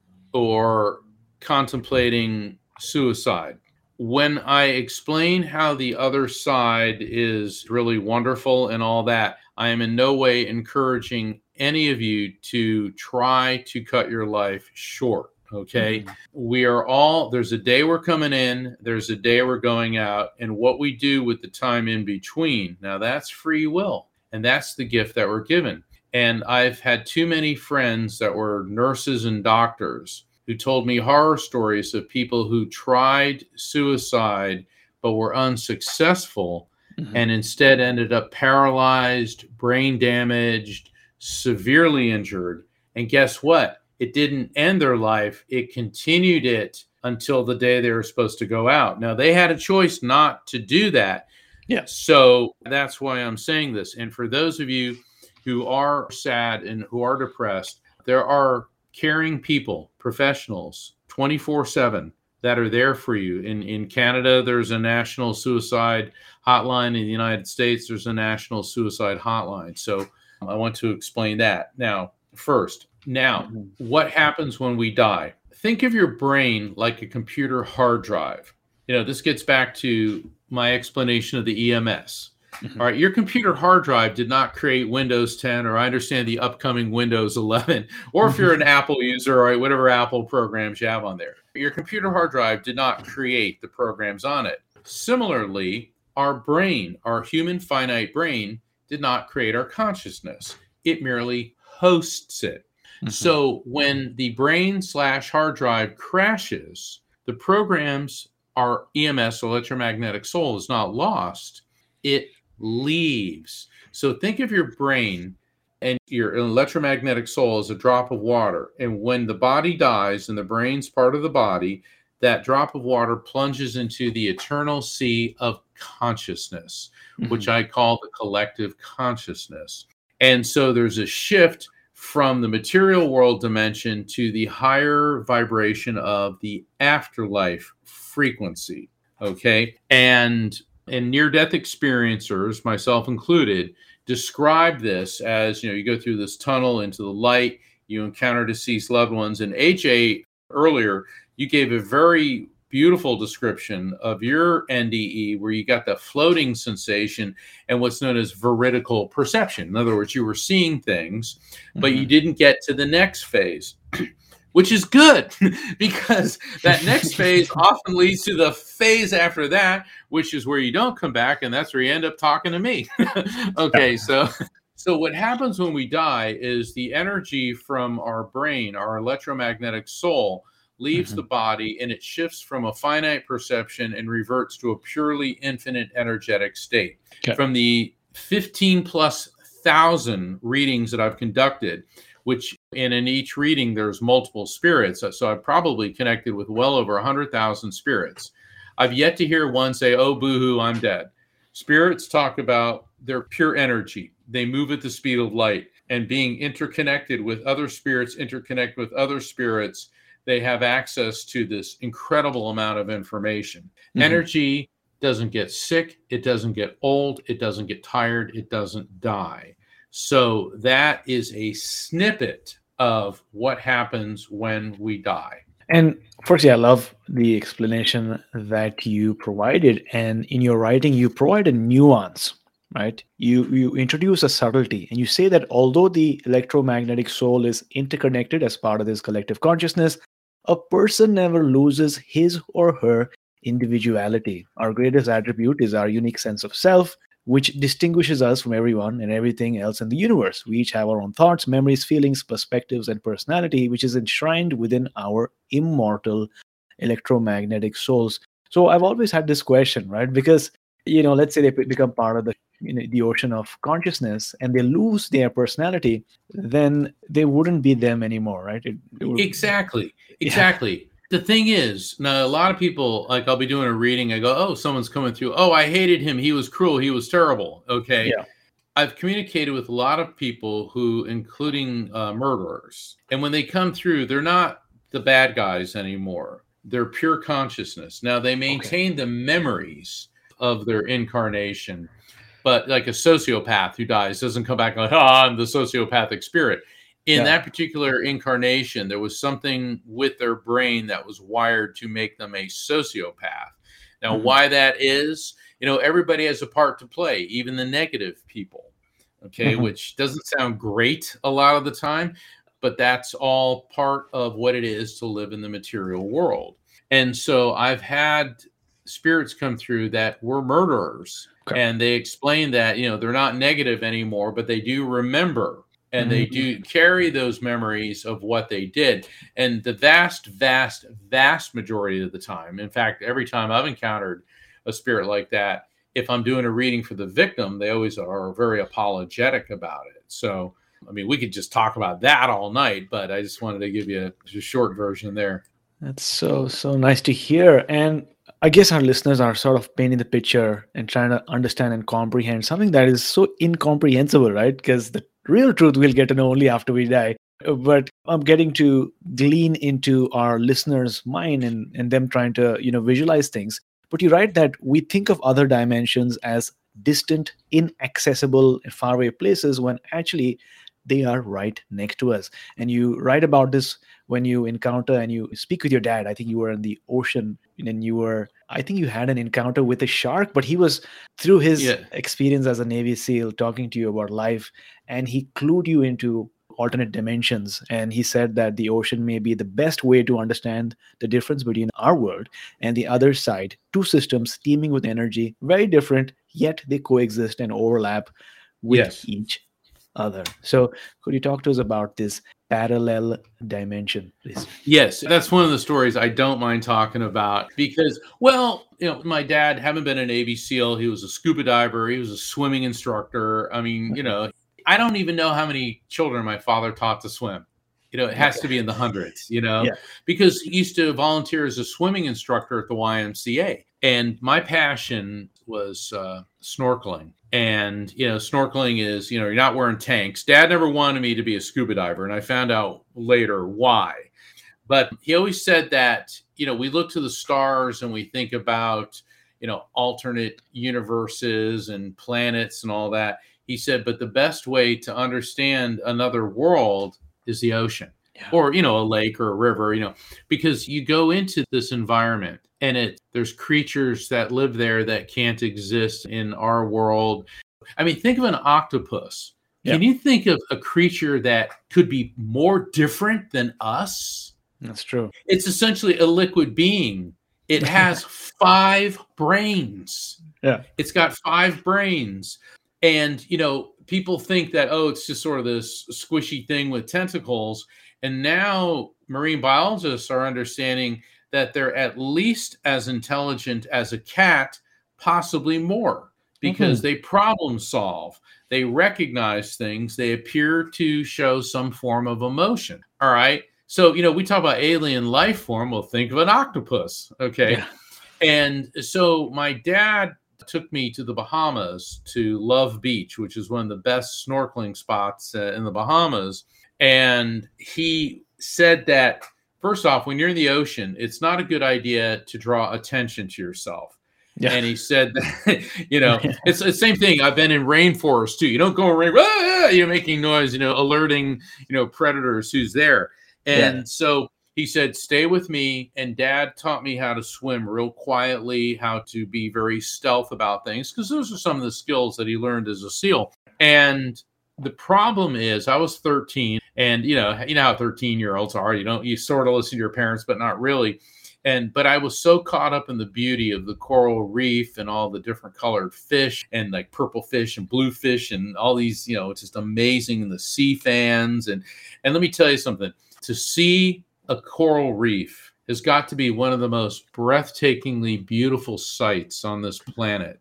or contemplating suicide, when I explain how the other side is really wonderful and all that, I am in no way encouraging any of you to try to cut your life short. Okay. We are all, there's a day we're coming in, there's a day we're going out, and what we do with the time in between. Now that's free will. And that's the gift that we're given. And I've had too many friends that were nurses and doctors who told me horror stories of people who tried suicide but were unsuccessful and instead ended up paralyzed, brain damaged, severely injured. And guess what? It didn't end their life. It continued it until the day they were supposed to go out. Now, they had a choice not to do that. Yeah. So that's why I'm saying this. And for those of you who are sad and who are depressed, there are caring people, professionals, 24/7 that are there for you. In Canada, there's a national suicide hotline. In the United States, there's a national suicide hotline. So I want to explain that. Now, what happens when we die? Think of your brain like a computer hard drive. This gets back to my explanation of the EMS. All right, your computer hard drive did not create Windows 10, or I understand the upcoming Windows 11, or if you're an Apple user, or whatever Apple programs you have on there. Your computer hard drive did not create the programs on it. Similarly, our brain, our human finite brain, did not create our consciousness. It merely hosts it. So when the brain/hard drive crashes, the programs, our EMS, electromagnetic soul, is not lost. It leaves. So think of your brain and your electromagnetic soul as a drop of water. And when the body dies and the brain's part of the body, that drop of water plunges into the eternal sea of consciousness, which I call the collective consciousness. And so there's a shift from the material world dimension to the higher vibration of the afterlife frequency. Okay. And near-death experiencers, myself included, describe this as, you go through this tunnel into the light, you encounter deceased loved ones. And AJ, earlier, you gave a very beautiful description of your NDE where you got the floating sensation and what's known as veridical perception. In other words, you were seeing things, but you didn't get to the next phase, which is good because that next phase often leads to the phase after that, which is where you don't come back. And that's where you end up talking to me. Okay. So what happens when we die is the energy from our brain, our electromagnetic soul, leaves the body, and it shifts from a finite perception and reverts to a purely infinite energetic state. Okay. From the 15,000+ readings that I've conducted, which in each reading, there's multiple spirits. So I've probably connected with well over 100,000 spirits. I've yet to hear one say, "Oh, boo-hoo, I'm dead." Spirits talk about their pure energy. They move at the speed of light, and being interconnected with other spirits, interconnect with other spirits, they have access to this incredible amount of information. Energy doesn't get sick. It doesn't get old. It doesn't get tired. It doesn't die. So that is a snippet of what happens when we die. And firstly, I love the explanation that you provided. And in your writing, you provide a nuance, right? You introduce a subtlety, and you say that although the electromagnetic soul is interconnected as part of this collective consciousness, a person never loses his or her individuality. Our greatest attribute is our unique sense of self, which distinguishes us from everyone and everything else in the universe. We each have our own thoughts, memories, feelings, perspectives, and personality, which is enshrined within our immortal electromagnetic souls. So I've always had this question, right? Because, let's say they become part of the ocean of consciousness and they lose their personality, then they wouldn't be them anymore, right? Exactly. The thing is, now a lot of people, like I'll be doing a reading, I go, "Oh, someone's coming through. Oh, I hated him. He was cruel. He was terrible." Okay. Yeah. I've communicated with a lot of people who, including murderers. And when they come through, they're not the bad guys anymore. They're pure consciousness. Now they maintain the memories of their incarnation, but like a sociopath who dies doesn't come back like, I'm the sociopathic spirit. In that particular incarnation, there was something with their brain that was wired to make them a sociopath. Now, why that is, everybody has a part to play, even the negative people, okay, which doesn't sound great a lot of the time. but that's all part of what it is to live in the material world. And so I've had spirits come through that were murderers, and they explain that, they're not negative anymore, but they do remember, and they do carry those memories of what they did. And the vast, vast, vast majority of the time, in fact, every time I've encountered a spirit like that, if I'm doing a reading for the victim, they always are very apologetic about it. So, I mean, we could just talk about that all night, but I just wanted to give you a short version there. That's so nice to hear. And I guess our listeners are sort of painting the picture and trying to understand and comprehend something that is so incomprehensible, right? Because the real truth we'll get to know only after we die. But I'm getting to glean into our listeners' mind and them trying to, visualize things. But you write that we think of other dimensions as distant, inaccessible, faraway places when actually they are right next to us. And you write about this when you encounter and you speak with your dad. I think you were in the ocean and I think you had an encounter with a shark, but he was through his experience as a Navy SEAL talking to you about life, and he clued you into alternate dimensions. And he said that the ocean may be the best way to understand the difference between our world and the other side. Two systems teeming with energy, very different, yet they coexist and overlap with each other. So could you talk to us about this parallel dimension, please? Yes, that's one of the stories I don't mind talking about because, my dad, having been a Navy SEAL, he was a scuba diver, he was a swimming instructor. I mean, I don't even know how many children my father taught to swim. It has to be in the hundreds, because he used to volunteer as a swimming instructor at the YMCA. And my passion was snorkeling. And, snorkeling is, you're not wearing tanks. Dad never wanted me to be a scuba diver. And I found out later why. But he always said that, we look to the stars and we think about, alternate universes and planets and all that. He said, but the best way to understand another world is the ocean or, a lake or a river, because you go into this environment and there's creatures that live there that can't exist in our world. I mean, think of an octopus. Can you think of a creature that could be more different than us? That's true. It's essentially a liquid being. It has 5 brains. Yeah. It's got 5 brains. And, people think that, it's just sort of this squishy thing with tentacles. And now marine biologists are understanding that they're at least as intelligent as a cat, possibly more, because they problem solve. They recognize things. They appear to show some form of emotion. All right. So, we talk about alien life form. Well, think of an octopus. Okay. Yeah. And so my dad took me to the Bahamas, to Love Beach, which is one of the best snorkeling spots in the Bahamas. And he said that, first off, when you're in the ocean, it's not a good idea to draw attention to yourself. Yeah. And he said that, it's the same thing. I've been in rainforests too. You don't go in rain, making noise, alerting, predators who's there. And so he said, stay with me. And Dad taught me how to swim real quietly, how to be very stealth about things, because those are some of the skills that he learned as a SEAL. And the problem is I was 13 and, you know how 13-year-olds are, you sort of listen to your parents, but not really. But I was so caught up in the beauty of the coral reef and all the different colored fish and like purple fish and blue fish and all these, it's just amazing. And the sea fans. And let me tell you something, to see a coral reef has got to be one of the most breathtakingly beautiful sights on this planet.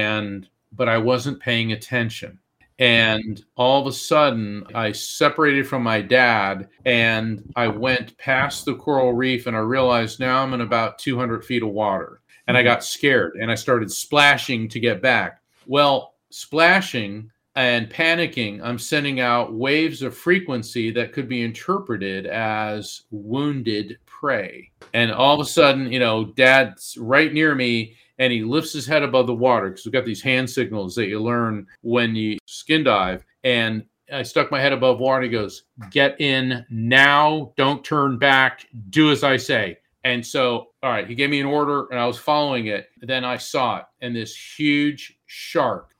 But I wasn't paying attention. And all of a sudden, I separated from my dad and I went past the coral reef and I realized now I'm in about 200 feet of water. And I got scared and I started splashing to get back. Well, splashing and panicking, I'm sending out waves of frequency that could be interpreted as wounded prey. And all of a sudden, Dad's right near me. And he lifts his head above the water because we've got these hand signals that you learn when you skin dive. And I stuck my head above water. He goes, get in now. Don't turn back. Do as I say. And so, all right, he gave me an order and I was following it. Then I saw it. And this huge shark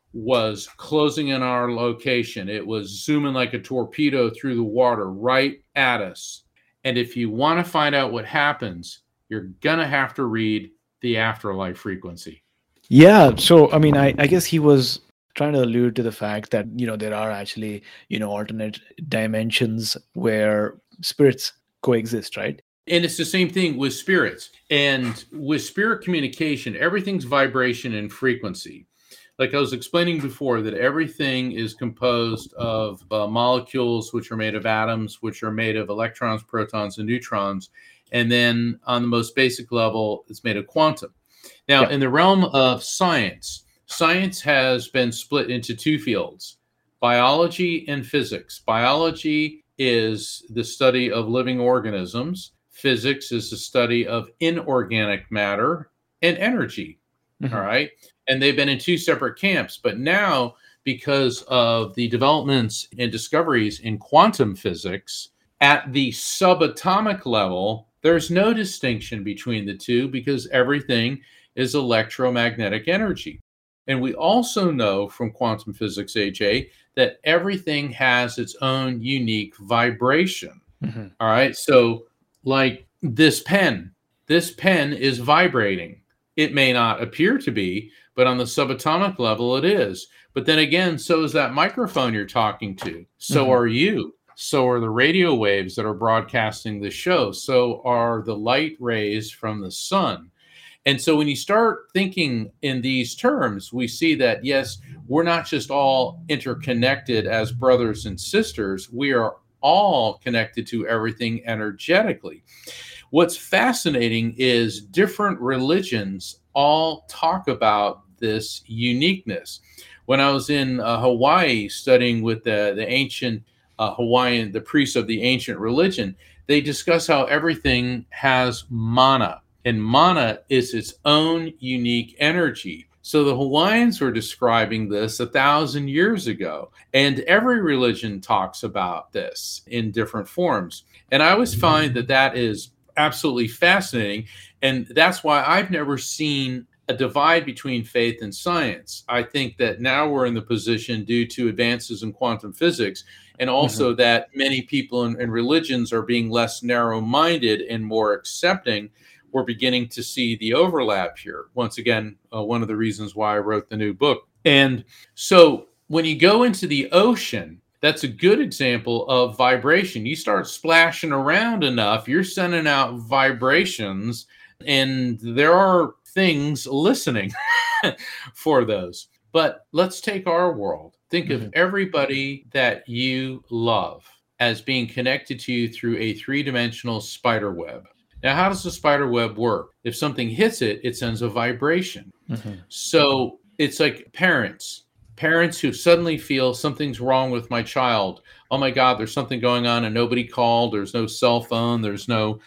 was closing in our location. It was zooming like a torpedo through the water right at us. And if you want to find out what happens, you're going to have to read The Afterlife Frequency. Yeah. So, I mean, I guess he was trying to allude to the fact that, there are actually, alternate dimensions where spirits coexist, right? And it's the same thing with spirits. And with spirit communication, everything's vibration and frequency. Like I was explaining before, that everything is composed of molecules, which are made of atoms, which are made of electrons, protons, and neutrons. And then on the most basic level, it's made of quantum. Now, in the realm of science has been split into two fields, biology and physics. Biology is the study of living organisms. Physics is the study of inorganic matter and energy. Mm-hmm. All right. And they've been in two separate camps. But now, because of the developments and discoveries in quantum physics, at the subatomic level, there's no distinction between the two because everything is electromagnetic energy. And we also know from quantum physics, AJ, that everything has its own unique vibration. Mm-hmm. All right. So like this pen is vibrating. It may not appear to be, but on the subatomic level, it is. But then again, so is that microphone you're talking to. So mm-hmm. are you. So are the radio waves that are broadcasting the show. So are the light rays from the sun. And so when you start thinking in these terms, we see that, yes, we're not just all interconnected as brothers and sisters. We are all connected to everything energetically. What's fascinating is different religions all talk about this uniqueness. When I was in Hawaii studying with the ancient Hawaiian, the priests of the ancient religion, they discuss how everything has mana, and mana is its own unique energy. So the Hawaiians were describing this 1,000 years ago, and every religion talks about this in different forms. And I always find that is absolutely fascinating, and that's why I've never seen a divide between faith and science. I think that now we're in the position, due to advances in quantum physics, and also mm-hmm. that many people in religions are being less narrow-minded and more accepting. We're beginning to see the overlap here. Once again, one of the reasons why I wrote the new book. And so when you go into the ocean, that's a good example of vibration. You start splashing around enough, you're sending out vibrations, and there are things listening for those. But let's take our world. Think mm-hmm. of everybody that you love as being connected to you through a three-dimensional spider web. Now, how does the spider web work? If something hits it, it sends a vibration. Mm-hmm. So it's like parents who suddenly feel something's wrong with my child. Oh my God, there's something going on and nobody called. There's no cell phone. There's no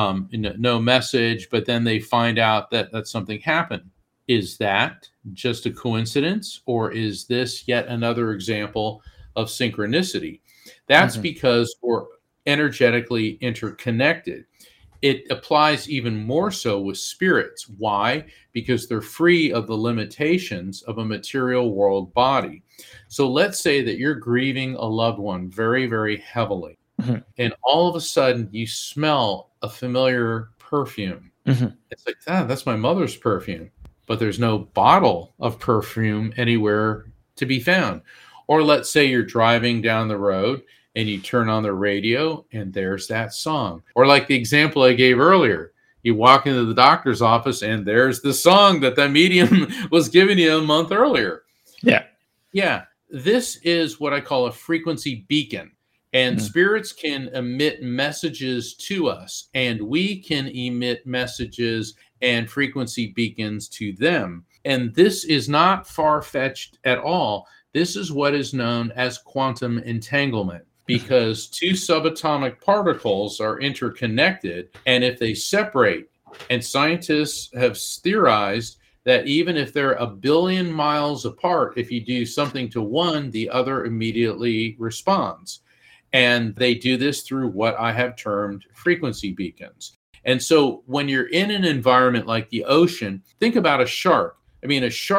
message. But then they find out that something happened. Is that just a coincidence, or is this yet another example of synchronicity? That's mm-hmm. because we're energetically interconnected. It applies even more so with spirits. Why? Because they're free of the limitations of a material world body. So let's say that you're grieving a loved one very, very heavily. Mm-hmm. And all of a sudden you smell a familiar perfume. Mm-hmm. It's like, that's my mother's perfume. But there's no bottle of perfume anywhere to be found. Or let's say you're driving down the road and you turn on the radio and there's that song. Or like the example I gave earlier, you walk into the doctor's office and there's the song that medium was giving you a month earlier. Yeah. Yeah. This is what I call a frequency beacon. And mm-hmm. spirits can emit messages to us, and we can emit messages and frequency beacons to them. And this is not far-fetched at all. This is what is known as quantum entanglement, because two subatomic particles are interconnected, and if they separate, and scientists have theorized that even if they're 1 billion miles apart, if you do something to one, the other immediately responds. And they do this through what I have termed frequency beacons. And so when you're in an environment like the ocean, think about a shark. I mean, a shark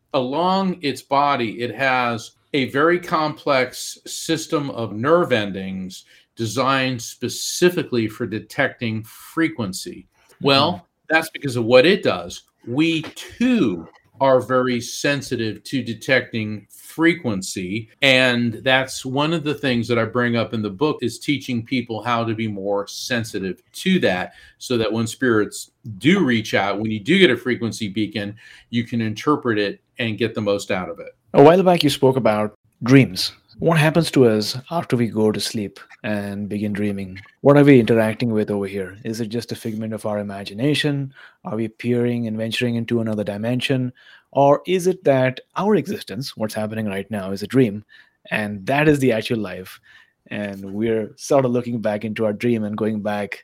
along its body, it has a very complex system of nerve endings designed specifically for detecting frequency. Well, that's because of what it does. We too are very sensitive to detecting frequency. And that's one of the things that I bring up in the book, is teaching people how to be more sensitive to that, so that when spirits do reach out, when you do get a frequency beacon, you can interpret it and get the most out of it. A while back, you spoke about dreams. What happens to us after we go to sleep and begin dreaming? What are we interacting with over here? Is it just a figment of our imagination? Are we peering and venturing into another dimension? Or is it that our existence, what's happening right now, is a dream, and that is the actual life? And we're sort of looking back into our dream and going back,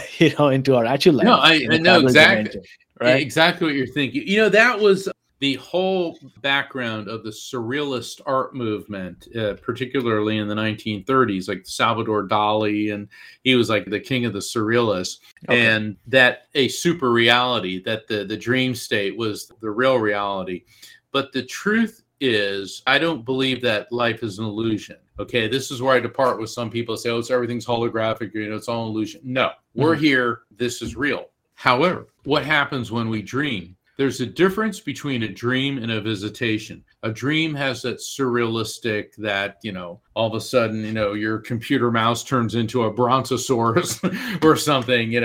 into our actual life. No, I know exactly. Dimension, right? Exactly what you're thinking. That was the whole background of the surrealist art movement, particularly in the 1930s, like Salvador Dali, and he was like the king of the surrealists. Okay. And that a super reality, that the dream state was the real reality. But the truth is, I don't believe that life is an illusion. Okay, this is where I depart with some people say, it's everything's holographic, it's all illusion. No, we're here. This is real. However, what happens when we dream? There's a difference between a dream and a visitation. A dream has that surrealistic, that, all of a sudden, your computer mouse turns into a brontosaurus or something,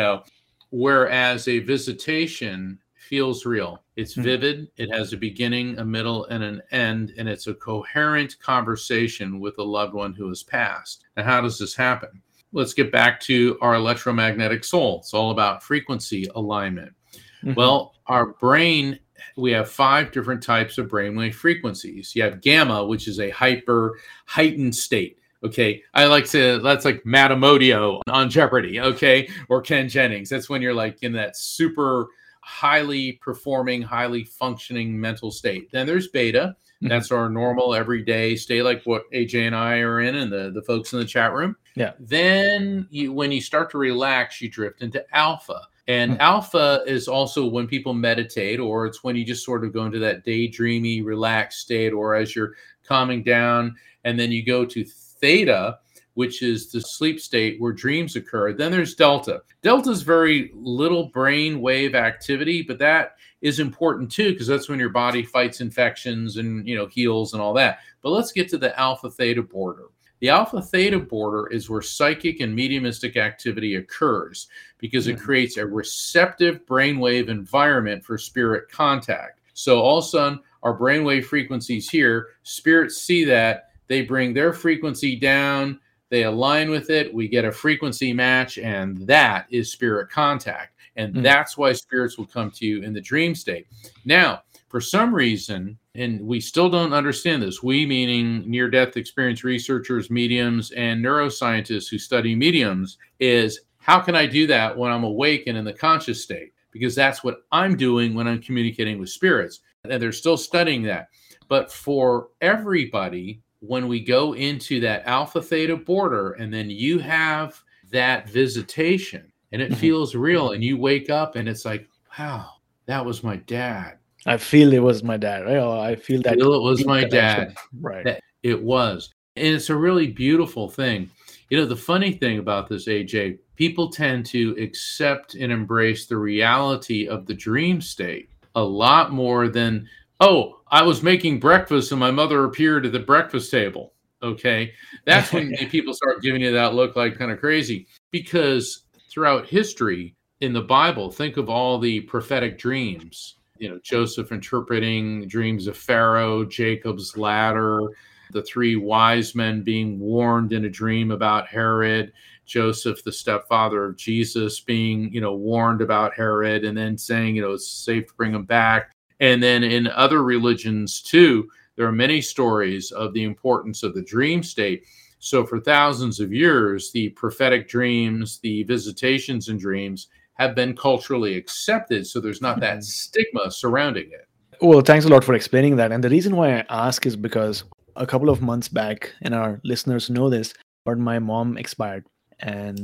whereas a visitation feels real. It's vivid. It has a beginning, a middle, and an end, and it's a coherent conversation with a loved one who has passed. And how does this happen? Let's get back to our electromagnetic soul. It's all about frequency alignment. Well, our brain, we have 5 different types of brainwave frequencies. You have gamma, which is a hyper heightened state. Okay, I like to, that's like Matt Amodio on Jeopardy, okay, or Ken Jennings. That's when you're like in that super highly performing, highly functioning mental state. Then there's beta. That's our normal everyday state, like what AJ and I are in, and the folks in the chat room. Yeah. Then when you start to relax, you drift into alpha. And alpha is also when people meditate, or it's when you just sort of go into that daydreamy, relaxed state, or as you're calming down. And then you go to theta, which is the sleep state where dreams occur. Then there's delta. Delta is very little brain wave activity, but that is important too, because that's when your body fights infections and heals and all that. But let's get to the alpha theta border. The alpha theta border is where psychic and mediumistic activity occurs, because it creates a receptive brainwave environment for spirit contact. So all of a sudden, our brainwave frequencies here, spirits see that, they bring their frequency down, they align with it, we get a frequency match, and that is spirit contact. And that's why spirits will come to you in the dream state. Now, for some reason, and we still don't understand this, we meaning near-death experience researchers, mediums, and neuroscientists who study mediums, is how can I do that when I'm awake and in the conscious state? Because that's what I'm doing when I'm communicating with spirits. And they're still studying that. But for everybody, when we go into that alpha theta border, and then you have that visitation, and it feels real, and you wake up and it's like, wow, that was my dad. I feel it was my dad, right? Or I feel that it was my dad. Right. That it was. And it's a really beautiful thing. The funny thing about this, AJ, people tend to accept and embrace the reality of the dream state a lot more than, oh, I was making breakfast and my mother appeared at the breakfast table. Okay. That's when people start giving you that look like kind of crazy, because throughout history in the Bible, think of all the prophetic dreams. Joseph interpreting dreams of Pharaoh, Jacob's ladder, the 3 wise men being warned in a dream about Herod, Joseph, the stepfather of Jesus, being, warned about Herod, and then saying, it's safe to bring him back. And then in other religions too, there are many stories of the importance of the dream state. So for thousands of years, the prophetic dreams, the visitations in dreams have been culturally accepted. So there's not that stigma surrounding it. Well, thanks a lot for explaining that. And the reason why I ask is because a couple of months back, and our listeners know this, but my mom expired. And,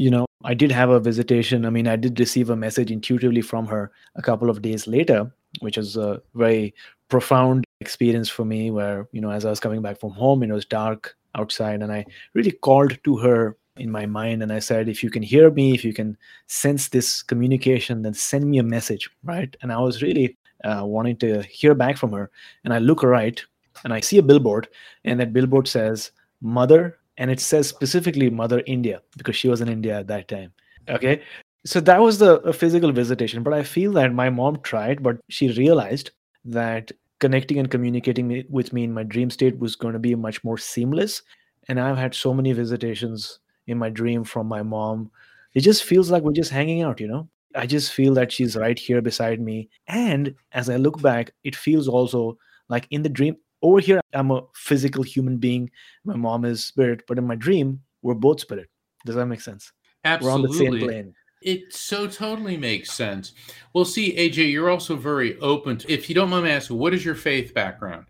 I did have a visitation. I mean, I did receive a message intuitively from her a couple of days later, which is very profound experience for me where, as I was coming back from home, it was dark outside, and I really called to her in my mind, and I said, if you can hear me, if you can sense this communication, then send me a message, right? And I was really wanting to hear back from her. And I look right, and I see a billboard, and that billboard says Mother, and it says specifically Mother India, because she was in India at that time. Okay. So that was a physical visitation. But I feel that my mom tried, but she realized that connecting and communicating with me in my dream state was going to be much more seamless. And I've had so many visitations in my dream from my mom. It just feels like we're just hanging out, I just feel that she's right here beside me. And as I look back, it feels also like in the dream, over here, I'm a physical human being. My mom is spirit, but in my dream, we're both spirit. Does that make sense? Absolutely. We're on the same plane. It so totally makes sense. Well, see, AJ, you're also very open. If you don't mind me asking, what is your faith background?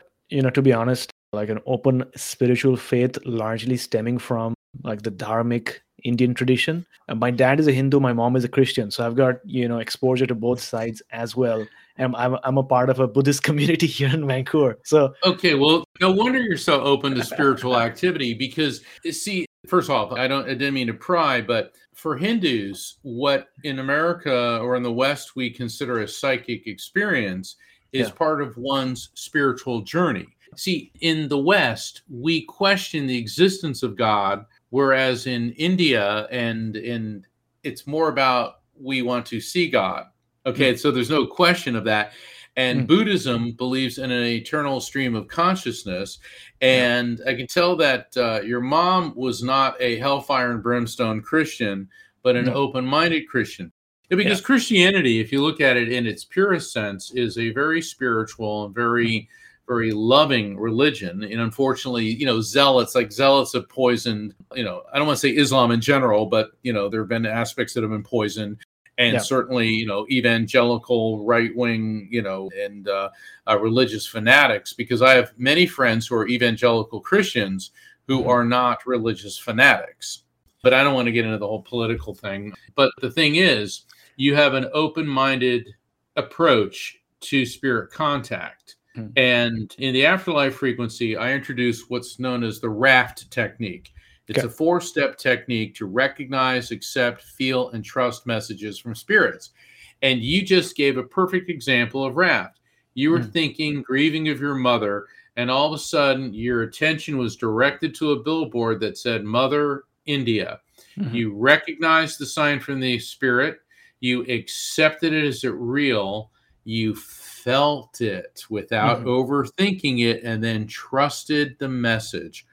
To be honest, like an open spiritual faith, largely stemming from like the dharmic Indian tradition. My dad is a Hindu, my mom is a Christian, so I've got exposure to both sides as well. And I'm a part of a Buddhist community here in Vancouver. So okay, well, no wonder you're so open to spiritual activity, because see, first off, I didn't mean to pry, but for Hindus, what in America or in the West we consider a psychic experience is part of one's spiritual journey. See, in the West, we question the existence of God, whereas in India and it's more about we want to see God. Okay, so there's no question of that. And Buddhism believes in an eternal stream of consciousness. And I can tell that your mom was not a hellfire and brimstone Christian, but an open-minded Christian. Because Christianity, if you look at it in its purest sense, is a very spiritual and very, very loving religion. And unfortunately, zealots have poisoned, I don't want to say Islam in general, but, there have been aspects that have been poisoned. And certainly, evangelical, right-wing, and religious fanatics, because I have many friends who are evangelical Christians who are not religious fanatics. But I don't want to get into the whole political thing. But the thing is, you have an open-minded approach to spirit contact. And in the afterlife frequency, I introduce what's known as the RAFT technique. It's a 4-step technique to recognize, accept, feel, and trust messages from spirits. And you just gave a perfect example of RAFT. You were thinking, grieving of your mother, and all of a sudden your attention was directed to a billboard that said Mother India. You recognized the sign from the spirit. You accepted it as real. You felt it without overthinking it, and then trusted the message.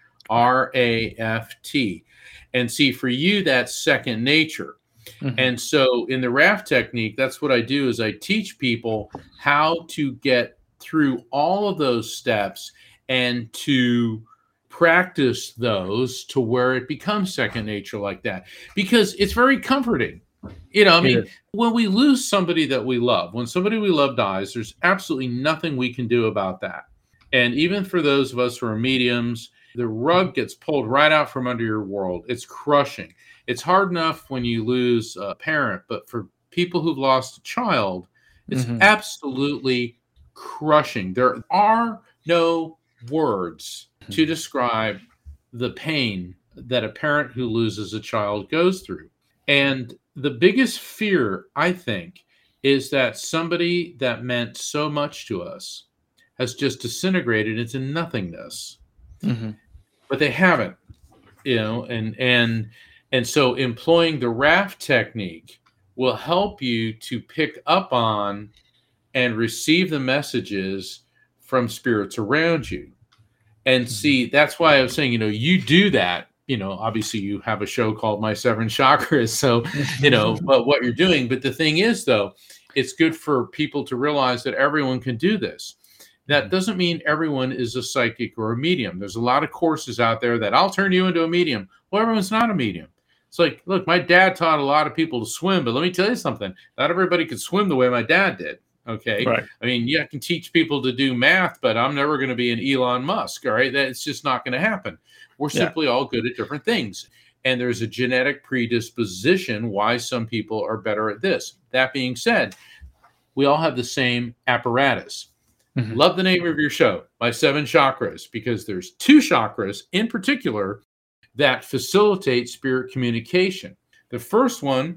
RAFT. And see, for you, that's second nature. And so in the RAFT technique, that's what I do is I teach people how to get through all of those steps and to practice those to where it becomes second nature like that, because it's very comforting. When we lose somebody that we love, when somebody we love dies, there's absolutely nothing we can do about that. And even for those of us who are mediums, the rug gets pulled right out from under your world. It's crushing. It's hard enough when you lose a parent, but for people who've lost a child, it's absolutely crushing. There are no words to describe the pain that a parent who loses a child goes through. And the biggest fear, I think, is that somebody that meant so much to us has just disintegrated into nothingness. But they haven't, and so employing the RAFT technique will help you to pick up on and receive the messages from spirits around you. And see, that's why I was saying, you do that, obviously you have a show called My Seven Chakras. So, but what you're doing, but the thing is though, it's good for people to realize that everyone can do this. That doesn't mean everyone is a psychic or a medium. There's a lot of courses out there that I'll turn you into a medium. Well, everyone's not a medium. It's like, look, my dad taught a lot of people to swim, but let me tell you something. Not everybody could swim the way my dad did. Okay. Right. I mean, I can teach people to do math, but I'm never going to be an Elon Musk. All right. That's just not going to happen. We're simply all good at different things. And there's a genetic predisposition why some people are better at this. That being said, we all have the same apparatus. Mhm. Love the name of your show, My Seven Chakras, because there's two chakras in particular that facilitate spirit communication. The first one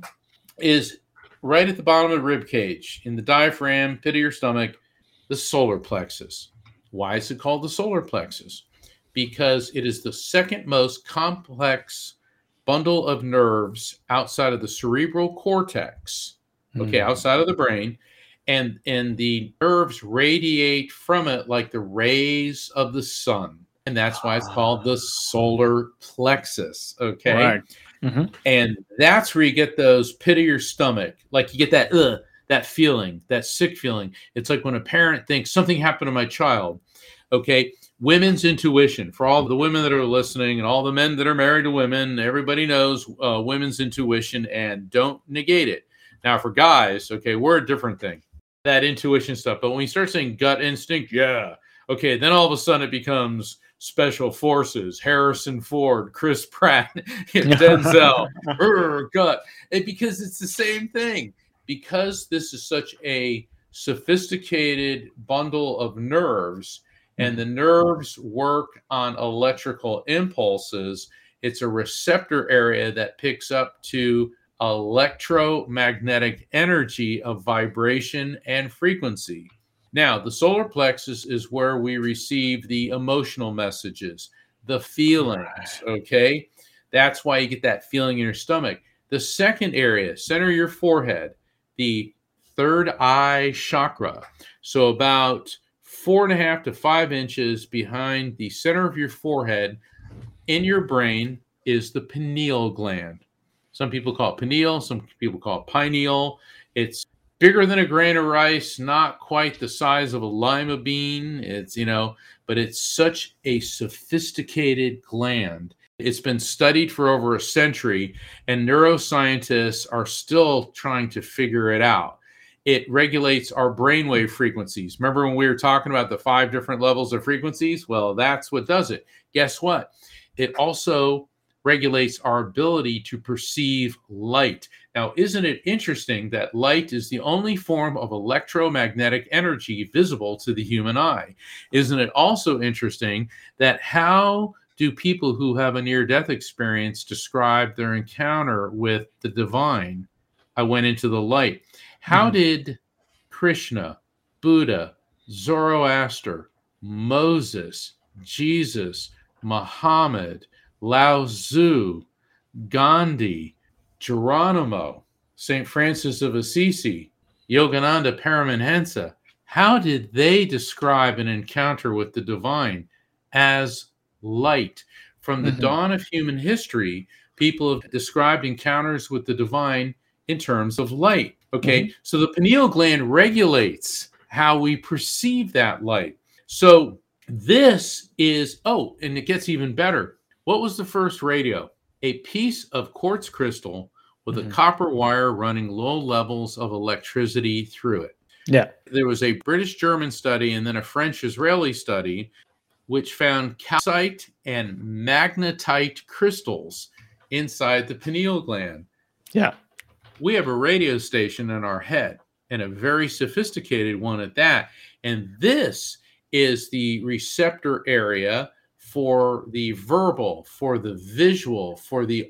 is right at the bottom of the rib cage, in the diaphragm, pit of your stomach, the solar plexus. Why is it called the solar plexus? Because it is the second most complex bundle of nerves outside of the cerebral cortex, okay, outside of the brain, and the nerves radiate from it like the rays of the sun. And that's why it's called the solar plexus, okay? Right. Mhm. And that's where you get those pit of your stomach. Like you get that feeling, that sick feeling. It's like when a parent thinks something happened to my child. Okay. Women's intuition, for all the women that are listening and all the men that are married to women, everybody knows women's intuition, and don't negate it. Now for guys, okay, we're a different thing, that intuition stuff. But when you start saying gut instinct, yeah. Okay. Then all of a sudden it becomes Special Forces, Harrison Ford, Chris Pratt, Denzel, gut. Because it's the same thing. Because this is such a sophisticated bundle of nerves, and the nerves work on electrical impulses, it's a receptor area that picks up to electromagnetic energy of vibration and frequency. Now, the solar plexus is where we receive the emotional messages, the feelings, okay? That's why you get that feeling in your stomach. The second area, center of your forehead, the third eye chakra. So about 4.5 to 5 inches behind the center of your forehead in your brain is the pineal gland. Some people call it pineal, some people call it pineal. It's bigger than a grain of rice, not quite the size of a lima bean. It's, but it's such a sophisticated gland. It's been studied for over a century, and neuroscientists are still trying to figure it out. It regulates our brainwave frequencies. Remember when we were talking about the 5 different levels of frequencies? Well, that's what does it. Guess what? It also regulates our ability to perceive light. Now, isn't it interesting that light is the only form of electromagnetic energy visible to the human eye? Isn't it also interesting that how do people who have a near-death experience describe their encounter with the divine? I went into the light. How did Krishna, Buddha, Zoroaster, Moses, Jesus, Muhammad, Lao Tzu, Gandhi, Geronimo, St. Francis of Assisi, Yogananda Paramahansa, how did they describe an encounter with the divine? As light. From the dawn of human history, people have described encounters with the divine in terms of light. Okay, so the pineal gland regulates how we perceive that light. So this is, and it gets even better. What was the first radio? A piece of quartz crystal with a copper wire running low levels of electricity through it. Yeah. There was a British-German study and then a French-Israeli study which found calcite and magnetite crystals inside the pineal gland. Yeah. We have a radio station in our head, and a very sophisticated one at that. And this is the receptor area for the verbal, for the visual, for the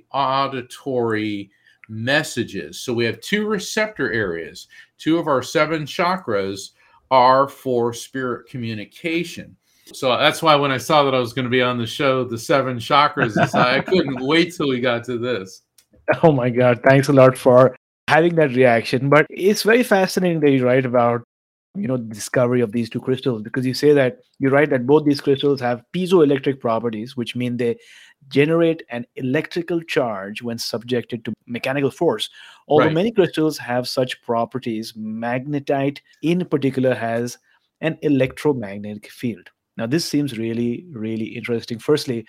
auditory messages. So we have 2 receptor areas. 2 of our 7 chakras are for spirit communication. So that's why when I saw that I was going to be on the show, the 7 chakras, I couldn't wait till we got to this. Oh my God. Thanks a lot for having that reaction. But it's very fascinating that you write about, the discovery of these 2 crystals, because you write that both these crystals have piezoelectric properties, which mean they generate an electrical charge when subjected to mechanical force. Although many crystals have such properties, magnetite in particular has an electromagnetic field. Now, this seems really, really interesting. Firstly,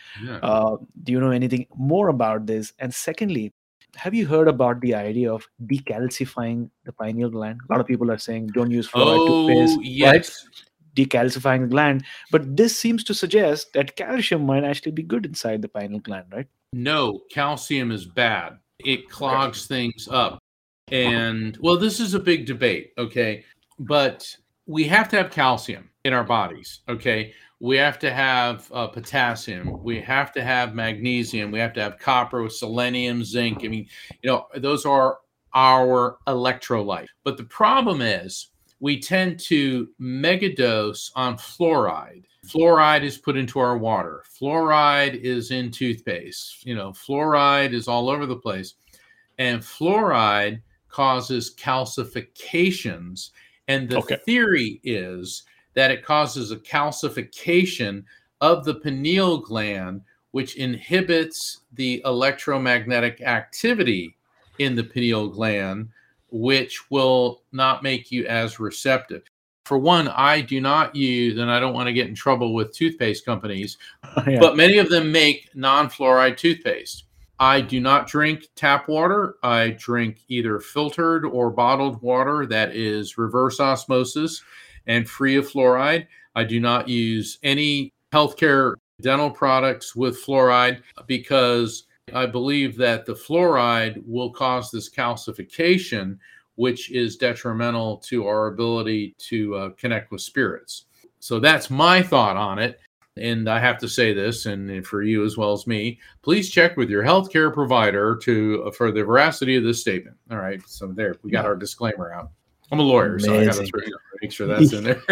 do you know anything more about this? And secondly, have you heard about the idea of decalcifying the pineal gland? A lot of people are saying don't use fluoride toothpaste. Yes. Right? Decalcifying the gland. But this seems to suggest that calcium might actually be good inside the pineal gland, right? No, calcium is bad. It clogs things up. And, well, this is a big debate, okay? But we have to have calcium. in our bodies. Okay. We have to have potassium. We have to have magnesium. We have to have copper, selenium, zinc. I mean, those are our electrolyte. But the problem is we tend to megadose on fluoride. Fluoride is put into our water. Fluoride is in toothpaste. Fluoride is all over the place. And fluoride causes calcifications. And the theory is that it causes a calcification of the pineal gland, which inhibits the electromagnetic activity in the pineal gland, which will not make you as receptive. For one, I do not use, and I don't want to get in trouble with toothpaste companies, but many of them make non-fluoride toothpaste. I do not drink tap water. I drink either filtered or bottled water that is reverse osmosis and free of fluoride. I do not use any healthcare dental products with fluoride because I believe that the fluoride will cause this calcification, which is detrimental to our ability to connect with spirits. So that's my thought on it. And I have to say this, and for you as well as me, please check with your healthcare provider for the veracity of this statement. All right. So there, we got our disclaimer out. I'm a lawyer, so I got to make sure that's in there.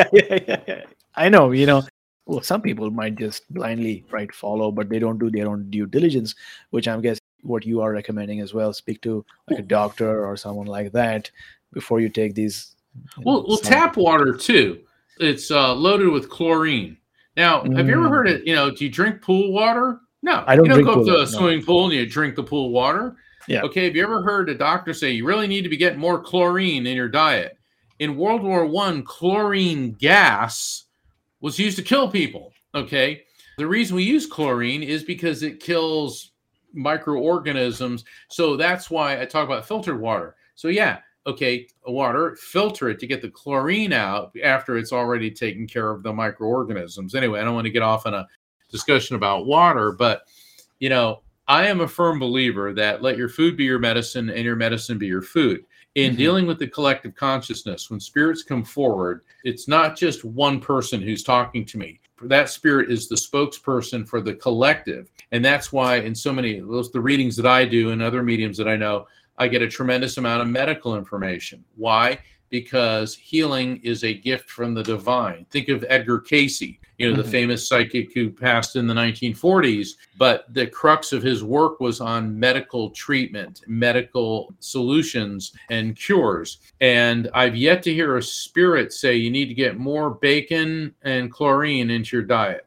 Yeah. I know, well, some people might just blindly follow, but they don't do their own due diligence, which I'm guessing what you are recommending as well. Speak to a doctor or someone like that before you take these. Well, tap water too. It's loaded with chlorine. Now, have you ever heard it? Do you drink pool water? No, I don't. You don't drink go up to water, a swimming pool and you drink the pool water. Yeah. Okay. Have you ever heard a doctor say you really need to be getting more chlorine in your diet? In World War I, chlorine gas was used to kill people. Okay. The reason we use chlorine is because it kills microorganisms. So that's why I talk about filtered water. So water, filter it to get the chlorine out after it's already taken care of the microorganisms. Anyway, I don't want to get off on a discussion about water, but I am a firm believer that let your food be your medicine and your medicine be your food. In dealing with the collective consciousness, when spirits come forward, it's not just one person who's talking to me. That spirit is the spokesperson for the collective. And that's why in so many of the readings that I do and other mediums that I know, I get a tremendous amount of medical information. Why? Because healing is a gift from the divine. Think of Edgar Cayce, the famous psychic who passed in the 1940s, but the crux of his work was on medical treatment, medical solutions, and cures. And I've yet to hear a spirit say you need to get more bacon and chlorine into your diet.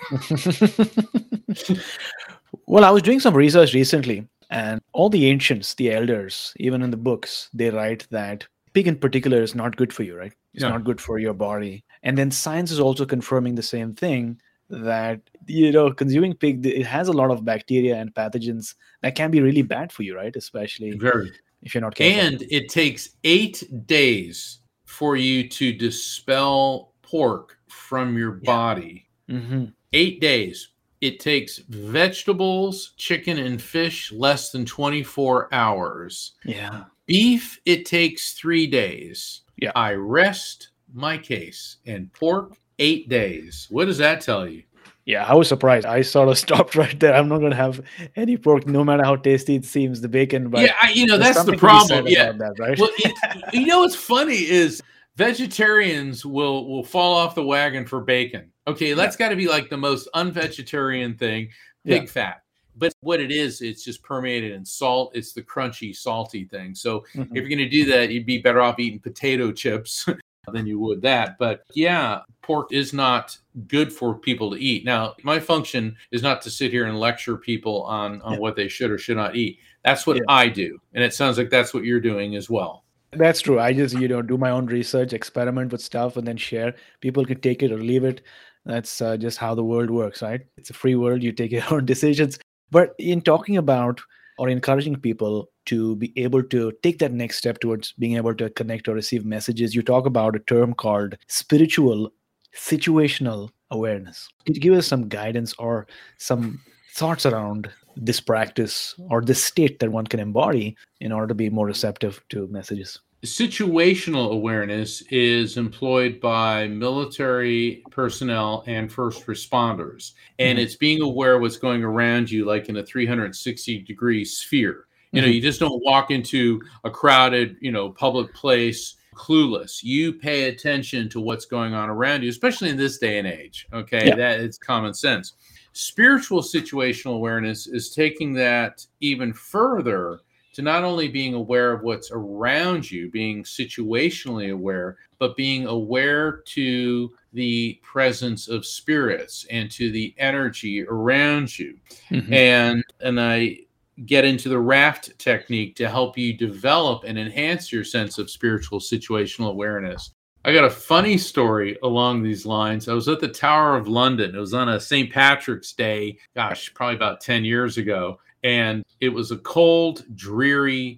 Well, I was doing some research recently, and all the ancients, the elders, even in the books, they write that pig in particular is not good for you, right? It's not good for your body. And then science is also confirming the same thing, that, consuming pig, it has a lot of bacteria and pathogens that can be really bad for you, right? Especially if you're not careful. And it takes 8 days for you to dispel pork from your body. 8 days. It takes vegetables, chicken, and fish less than 24 hours. Yeah. Beef, it takes 3 days. Yeah. I rest my case. And pork, 8 days. What does that tell you? Yeah, I was surprised. I sort of stopped right there. I'm not going to have any pork, no matter how tasty it seems, the bacon. But that's the problem. About that, right? Well, what's funny is vegetarians will fall off the wagon for bacon. Okay, that's got to be like the most unvegetarian thing, pig fat. But what it is, it's just permeated in salt. It's the crunchy, salty thing. So if you're going to do that, you'd be better off eating potato chips than you would that. But pork is not good for people to eat. Now, my function is not to sit here and lecture people on what they should or should not eat. That's what I do. And it sounds like that's what you're doing as well. That's true. I just, do my own research, experiment with stuff, and then share. People can take it or leave it. That's just how the world works, right? It's a free world. You take your own decisions. But in talking about or encouraging people to be able to take that next step towards being able to connect or receive messages, you talk about a term called spiritual situational awareness. Could you give us some guidance or some thoughts around this practice or this state that one can embody in order to be more receptive to messages? Situational awareness is employed by military personnel and first responders, and Mhm. it's being aware of what's going around you, like in a 360-degree sphere. Mhm. You just don't walk into a crowded, public place clueless. You pay attention to what's going on around you, especially in this day and age. Okay, Yeah. that it's common sense. Spiritual situational awareness is taking that even further to not only being aware of what's around you, being situationally aware, but being aware to the presence of spirits and to the energy around you. Mhm. And I get into the raft technique to help you develop and enhance your sense of spiritual situational awareness. I got a funny story along these lines. I was at the Tower of London. It was on a St. Patrick's Day, gosh, probably about 10 years ago. And it was a cold, dreary,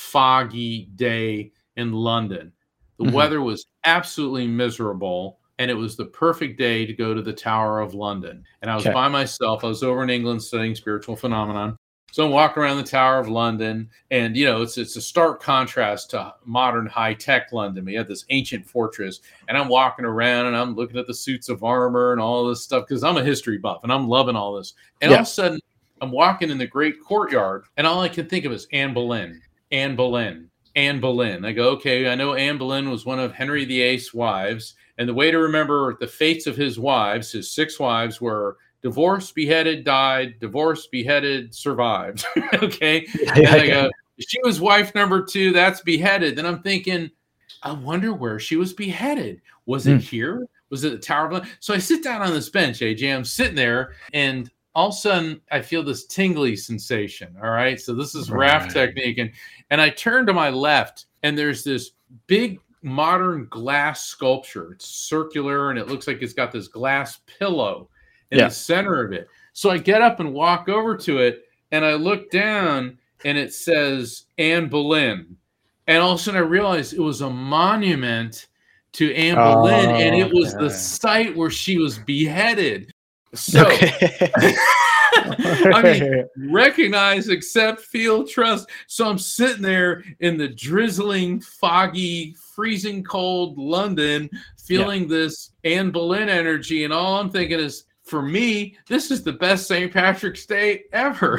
foggy day in London. The Mhm. weather was absolutely miserable, and it was the perfect day to go to the Tower of London. And I was Okay. by myself. I was over in England studying spiritual phenomenon. So I'm walking around the Tower of London, and it's a stark contrast to modern high-tech London. We had this ancient fortress, and I'm walking around and I'm looking at the suits of armor and all this stuff because I'm a history buff and I'm loving all this. And all of Yeah. a sudden, I'm walking in the great courtyard, and all I can think of is Anne Boleyn, Anne Boleyn, Anne Boleyn. I go, okay, I know Anne Boleyn was one of Henry VIII's wives, and the way to remember the fates of his wives, his 6 wives, were divorced, beheaded, died, divorced, beheaded, survived. Okay. And I Yeah. go, she was wife number 2, that's beheaded. Then I'm thinking, I wonder where she was beheaded. Was it Mm. here? Was it the Tower of London? So I sit down on this bench, AJ. I'm sitting there, and all of a sudden I feel this tingly sensation. All right. So this is raft Right. technique. And I turn to my left, and there's this big modern glass sculpture. It's circular, and it looks like it's got this glass pillow in Yeah. the center of it. So I get up and walk over to it, and I look down, and it says Anne Boleyn. And all of a sudden I realized it was a monument to Anne Boleyn, and it was the Okay. site where she was beheaded. So, Okay. I mean, recognize, accept, feel, trust. So I'm sitting there in the drizzling, foggy, freezing cold London, feeling this Anne Boleyn energy, and all I'm thinking is, for me, this is the best St. Patrick's Day ever.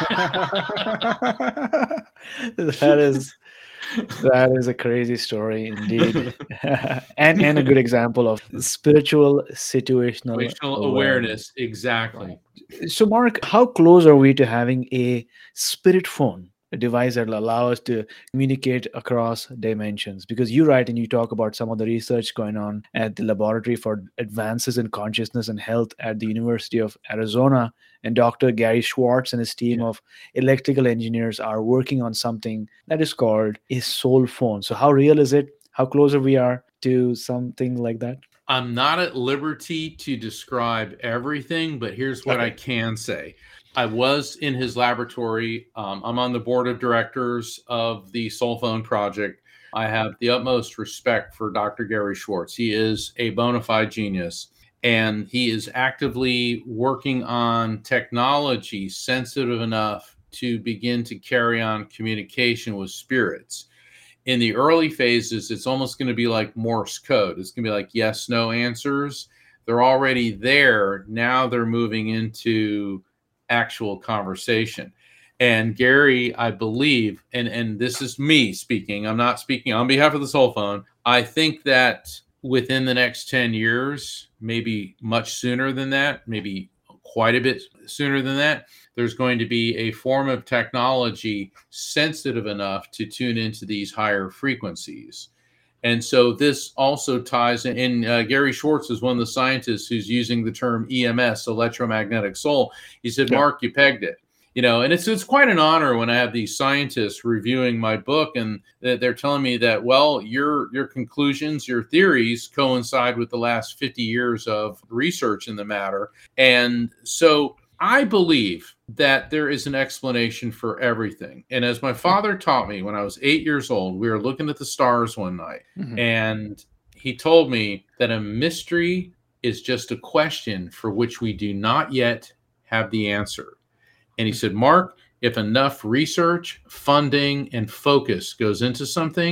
That is a crazy story indeed. and a good example of spiritual situational Situational awareness. awareness, exactly. So, Mark, how close are we to having a spirit phone, a device that will allow us to communicate across dimensions? Because you write and you talk about some of the research going on at the Laboratory for Advances in Consciousness and Health at the University of Arizona. And Dr. Gary Schwartz and his team of electrical engineers are working on something that is called a soul phone. So, how real is it? How close are we to something like that? I'm not at liberty to describe everything, but here's what I can say. I was in his laboratory. I'm on the board of directors of the Soul Phone Project. I have the utmost respect for Dr. Gary Schwartz. He is a bona fide genius, and he is actively working on technology sensitive enough to begin to carry on communication with spirits. In the early phases, it's almost going to be like Morse code. It's going to be like yes, no answers. They're already there. Now they're moving into actual conversation. And Gary, I believe, and this is me speaking, I'm not speaking on behalf of the Soul Phone. I think that within the next 10 years, maybe much sooner than that, maybe quite a bit sooner than that, there's going to be a form of technology sensitive enough to tune into these higher frequencies. And so this also ties in. Gary Schwartz is one of the scientists who's using the term EMS, electromagnetic soul. He said, Mark, you pegged it. And it's quite an honor when I have these scientists reviewing my book, and they're telling me that, well, your conclusions, your theories coincide with the last 50 years of research in the matter. And so I believe that there is an explanation for everything. And as my father taught me when I was 8 years old, we were looking at the stars one night, and he told me that a mystery is just a question for which we do not yet have the answer. And he said, Mark, if enough research, funding, and focus goes into something,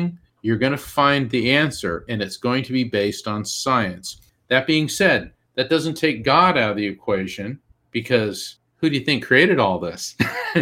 you're going to find the answer, and it's going to be based on science. That being said, that doesn't take God out of the equation, because who do you think created all this?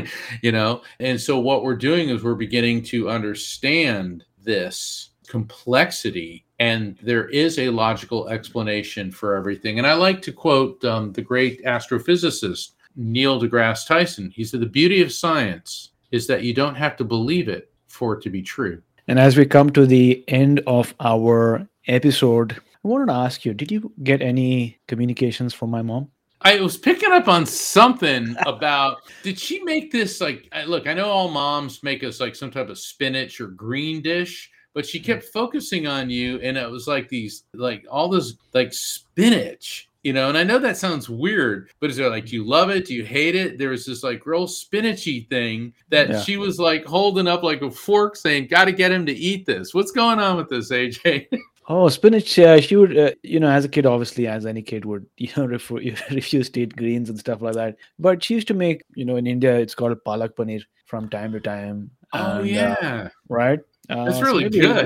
And so what we're doing is we're beginning to understand this complexity, and there is a logical explanation for everything. And I like to quote the great astrophysicist Neil deGrasse Tyson. He said, the beauty of science is that you don't have to believe it for it to be true. And as we come to the end of our episode, I wanted to ask you, did you get any communications from my mom? I was picking up on something about, did she make this look, I know all moms make us like some type of spinach or green dish, but she kept focusing on you, and it was like these, like all this like spinach, and I know that sounds weird, but is there like, do you love it? Do you hate it? There was this like real spinachy thing that she was like holding up like a fork saying, got to get him to eat this. What's going on with this, AJ? Oh, spinach. She would, as a kid, obviously, as any kid would, refuse to eat greens and stuff like that. But she used to make, in India, it's called palak paneer from time to time. Oh, yeah. Right? That's really good.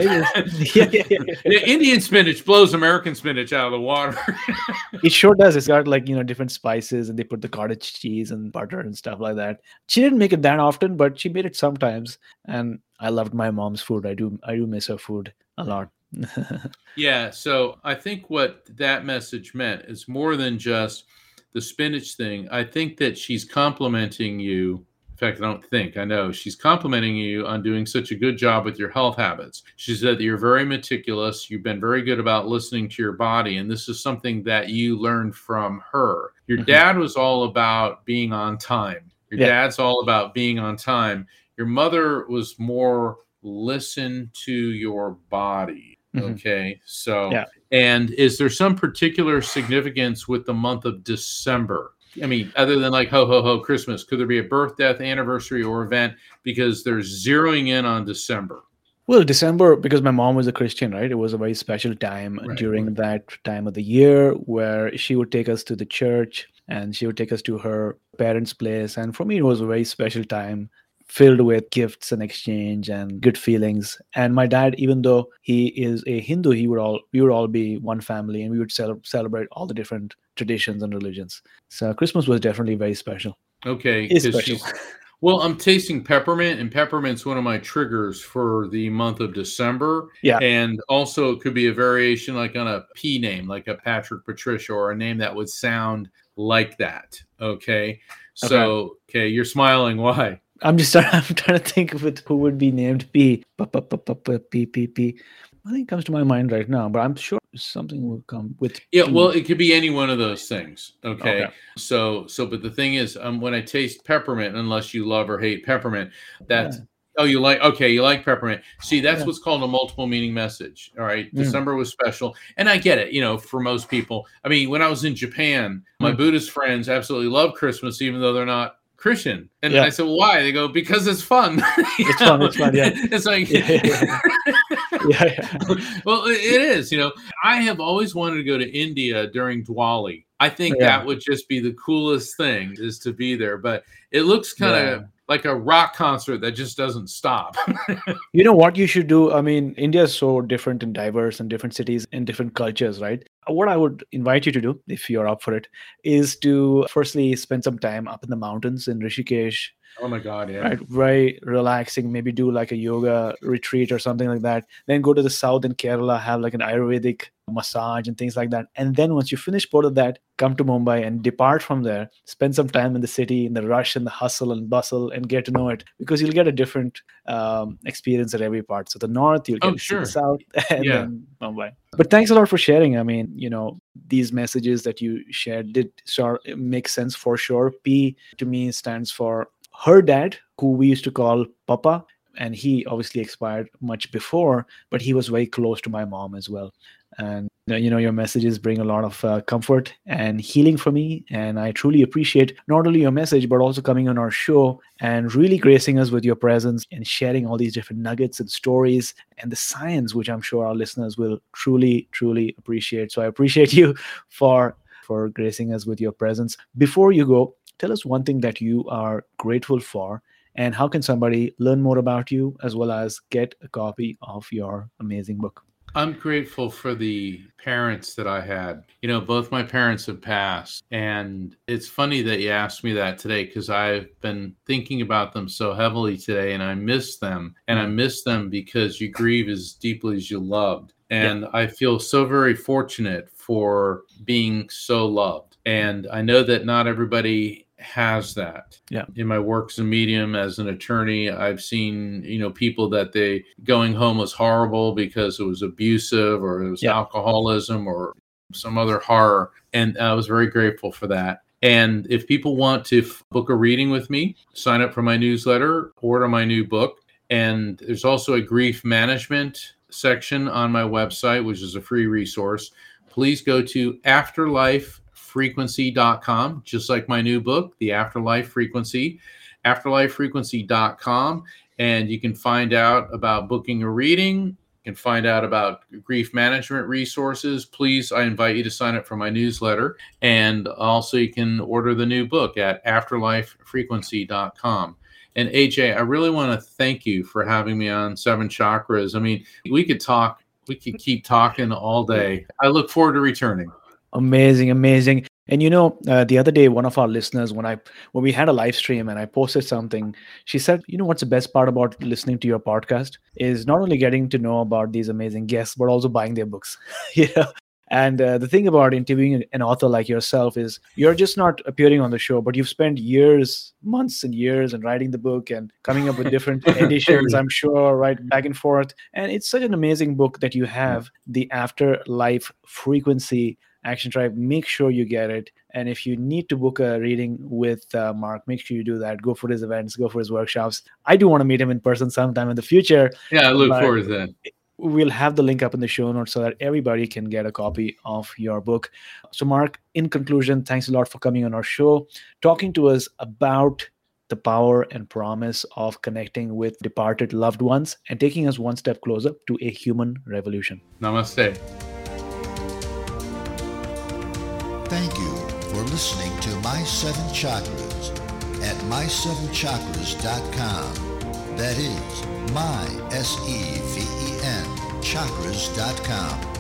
Yeah. Indian spinach blows American spinach out of the water. It sure does. It's got like, different spices, and they put the cottage cheese and butter and stuff like that. She didn't make it that often, but she made it sometimes. And I loved my mom's food. I do miss her food a lot. Yeah, so I think what that message meant is more than just the spinach thing. I think that she's complimenting you. In fact, I know she's complimenting you on doing such a good job with your health habits. She said that you're very meticulous. You've been very good about listening to your body. And this is something that you learned from her. Your dad was all about being on time. Your dad's all about being on time. Your mother was more listen to your body. Okay. So, and is there some particular significance with the month of December? I mean, other than like ho, ho, ho, Christmas, could there be a birth, death, anniversary, or event? Because they're zeroing in on December. Well, December, because my mom was a Christian, right? It was a very special time during that time of the year where she would take us to the church, and she would take us to her parents' place. And for me, it was a very special time, filled with gifts and exchange and good feelings. And my dad, even though he is a Hindu, we would all be one family, and we would celebrate all the different traditions and religions. So Christmas was definitely very special. Okay. It's special. Well, I'm tasting peppermint, and peppermint's one of my triggers for the month of December. Yeah. And also it could be a variation like on a P name, like a Patrick, Patricia, or a name that would sound like that. Okay. So, okay, you're smiling. Why? I'm trying to think of it, who would be named P. P. Nothing comes to my mind right now, but I'm sure something will come with. Yeah, P. well, it could be any one of those things. Okay. So, but the thing is, when I taste peppermint, unless you love or hate peppermint, that's you like peppermint. See, that's what's called a multiple meaning message. All right. December was special. And I get it, for most people. I mean, when I was in Japan, my Buddhist friends absolutely love Christmas, even though they're not Christian. And I said, well, why? They go, because it's fun. It's fun. Yeah. It's like, well, it is, I have always wanted to go to India during Diwali. I think that would just be the coolest thing, is to be there. But it looks kind of like a rock concert that just doesn't stop. You know what you should do? I mean, India is so different and diverse, and different cities and different cultures, right? What I would invite you to do, if you're up for it, is to firstly spend some time up in the mountains in Rishikesh. Oh my God, yeah. Right, very relaxing. Maybe do like a yoga retreat or something like that. Then go to the south in Kerala, have like an Ayurvedic massage and things like that. And then once you finish both of that, come to Mumbai and depart from there. Spend some time in the city, in the rush and the hustle and bustle, and get to know it, because you'll get a different experience at every part. So the north, you'll get to see the south, and then Mumbai. But thanks a lot for sharing. I mean, these messages that you shared did make sense for sure. P to me stands for her dad, who we used to call Papa, and he obviously expired much before, but he was very close to my mom as well. And your messages bring a lot of comfort and healing for me, and I truly appreciate not only your message, but also coming on our show and really gracing us with your presence and sharing all these different nuggets and stories and the science, which I'm sure our listeners will truly, truly appreciate. So I appreciate you for gracing us with your presence. Before you go, tell us one thing that you are grateful for, And how can somebody learn more about you as well as get a copy of your amazing book? I'm grateful for the parents that I had. Both my parents have passed. And it's funny that you asked me that today, because I've been thinking about them so heavily today, and I miss them. And I miss them because you grieve as deeply as you loved. And I feel so very fortunate for being so loved. And I know that not everybody has that. In my work as a medium, as an attorney, I've seen, people that going home was horrible because it was abusive, or it was alcoholism, or some other horror. And I was very grateful for that. And if people want to book a reading with me, sign up for my newsletter, order my new book. And there's also a grief management section on my website, which is a free resource. Please go to afterlifefrequency.com, just like my new book, The Afterlife Frequency, afterlifefrequency.com. And you can find out about booking a reading. You can find out about grief management resources. Please, I invite you to sign up for my newsletter. And also you can order the new book at afterlifefrequency.com. And AJ, I really want to thank you for having me on Seven Chakras. I mean, we could keep talking all day. I look forward to returning. Amazing. And the other day, one of our listeners, when we had a live stream and I posted something, she said, what's the best part about listening to your podcast is not only getting to know about these amazing guests, but also buying their books. And the thing about interviewing an author like yourself is you're just not appearing on the show, but you've spent years, months and years, and writing the book and coming up with different editions, I'm sure, right, back and forth. And it's such an amazing book that you have, The Afterlife Frequency Action Tribe. Make sure you get it. And if you need to book a reading with Mark, make sure you do that. Go for his events, go for his workshops. I do want to meet him in person sometime in the future. Yeah, I look forward to that. We'll have the link up in the show notes so that everybody can get a copy of your book. So Mark, in conclusion, thanks a lot for coming on our show, talking to us about the power and promise of connecting with departed loved ones and taking us one step closer to a human revolution. Namaste. Thank you for listening to My Seven Chakras at my7chakras.com. That is my, SEVEN, chakras.com.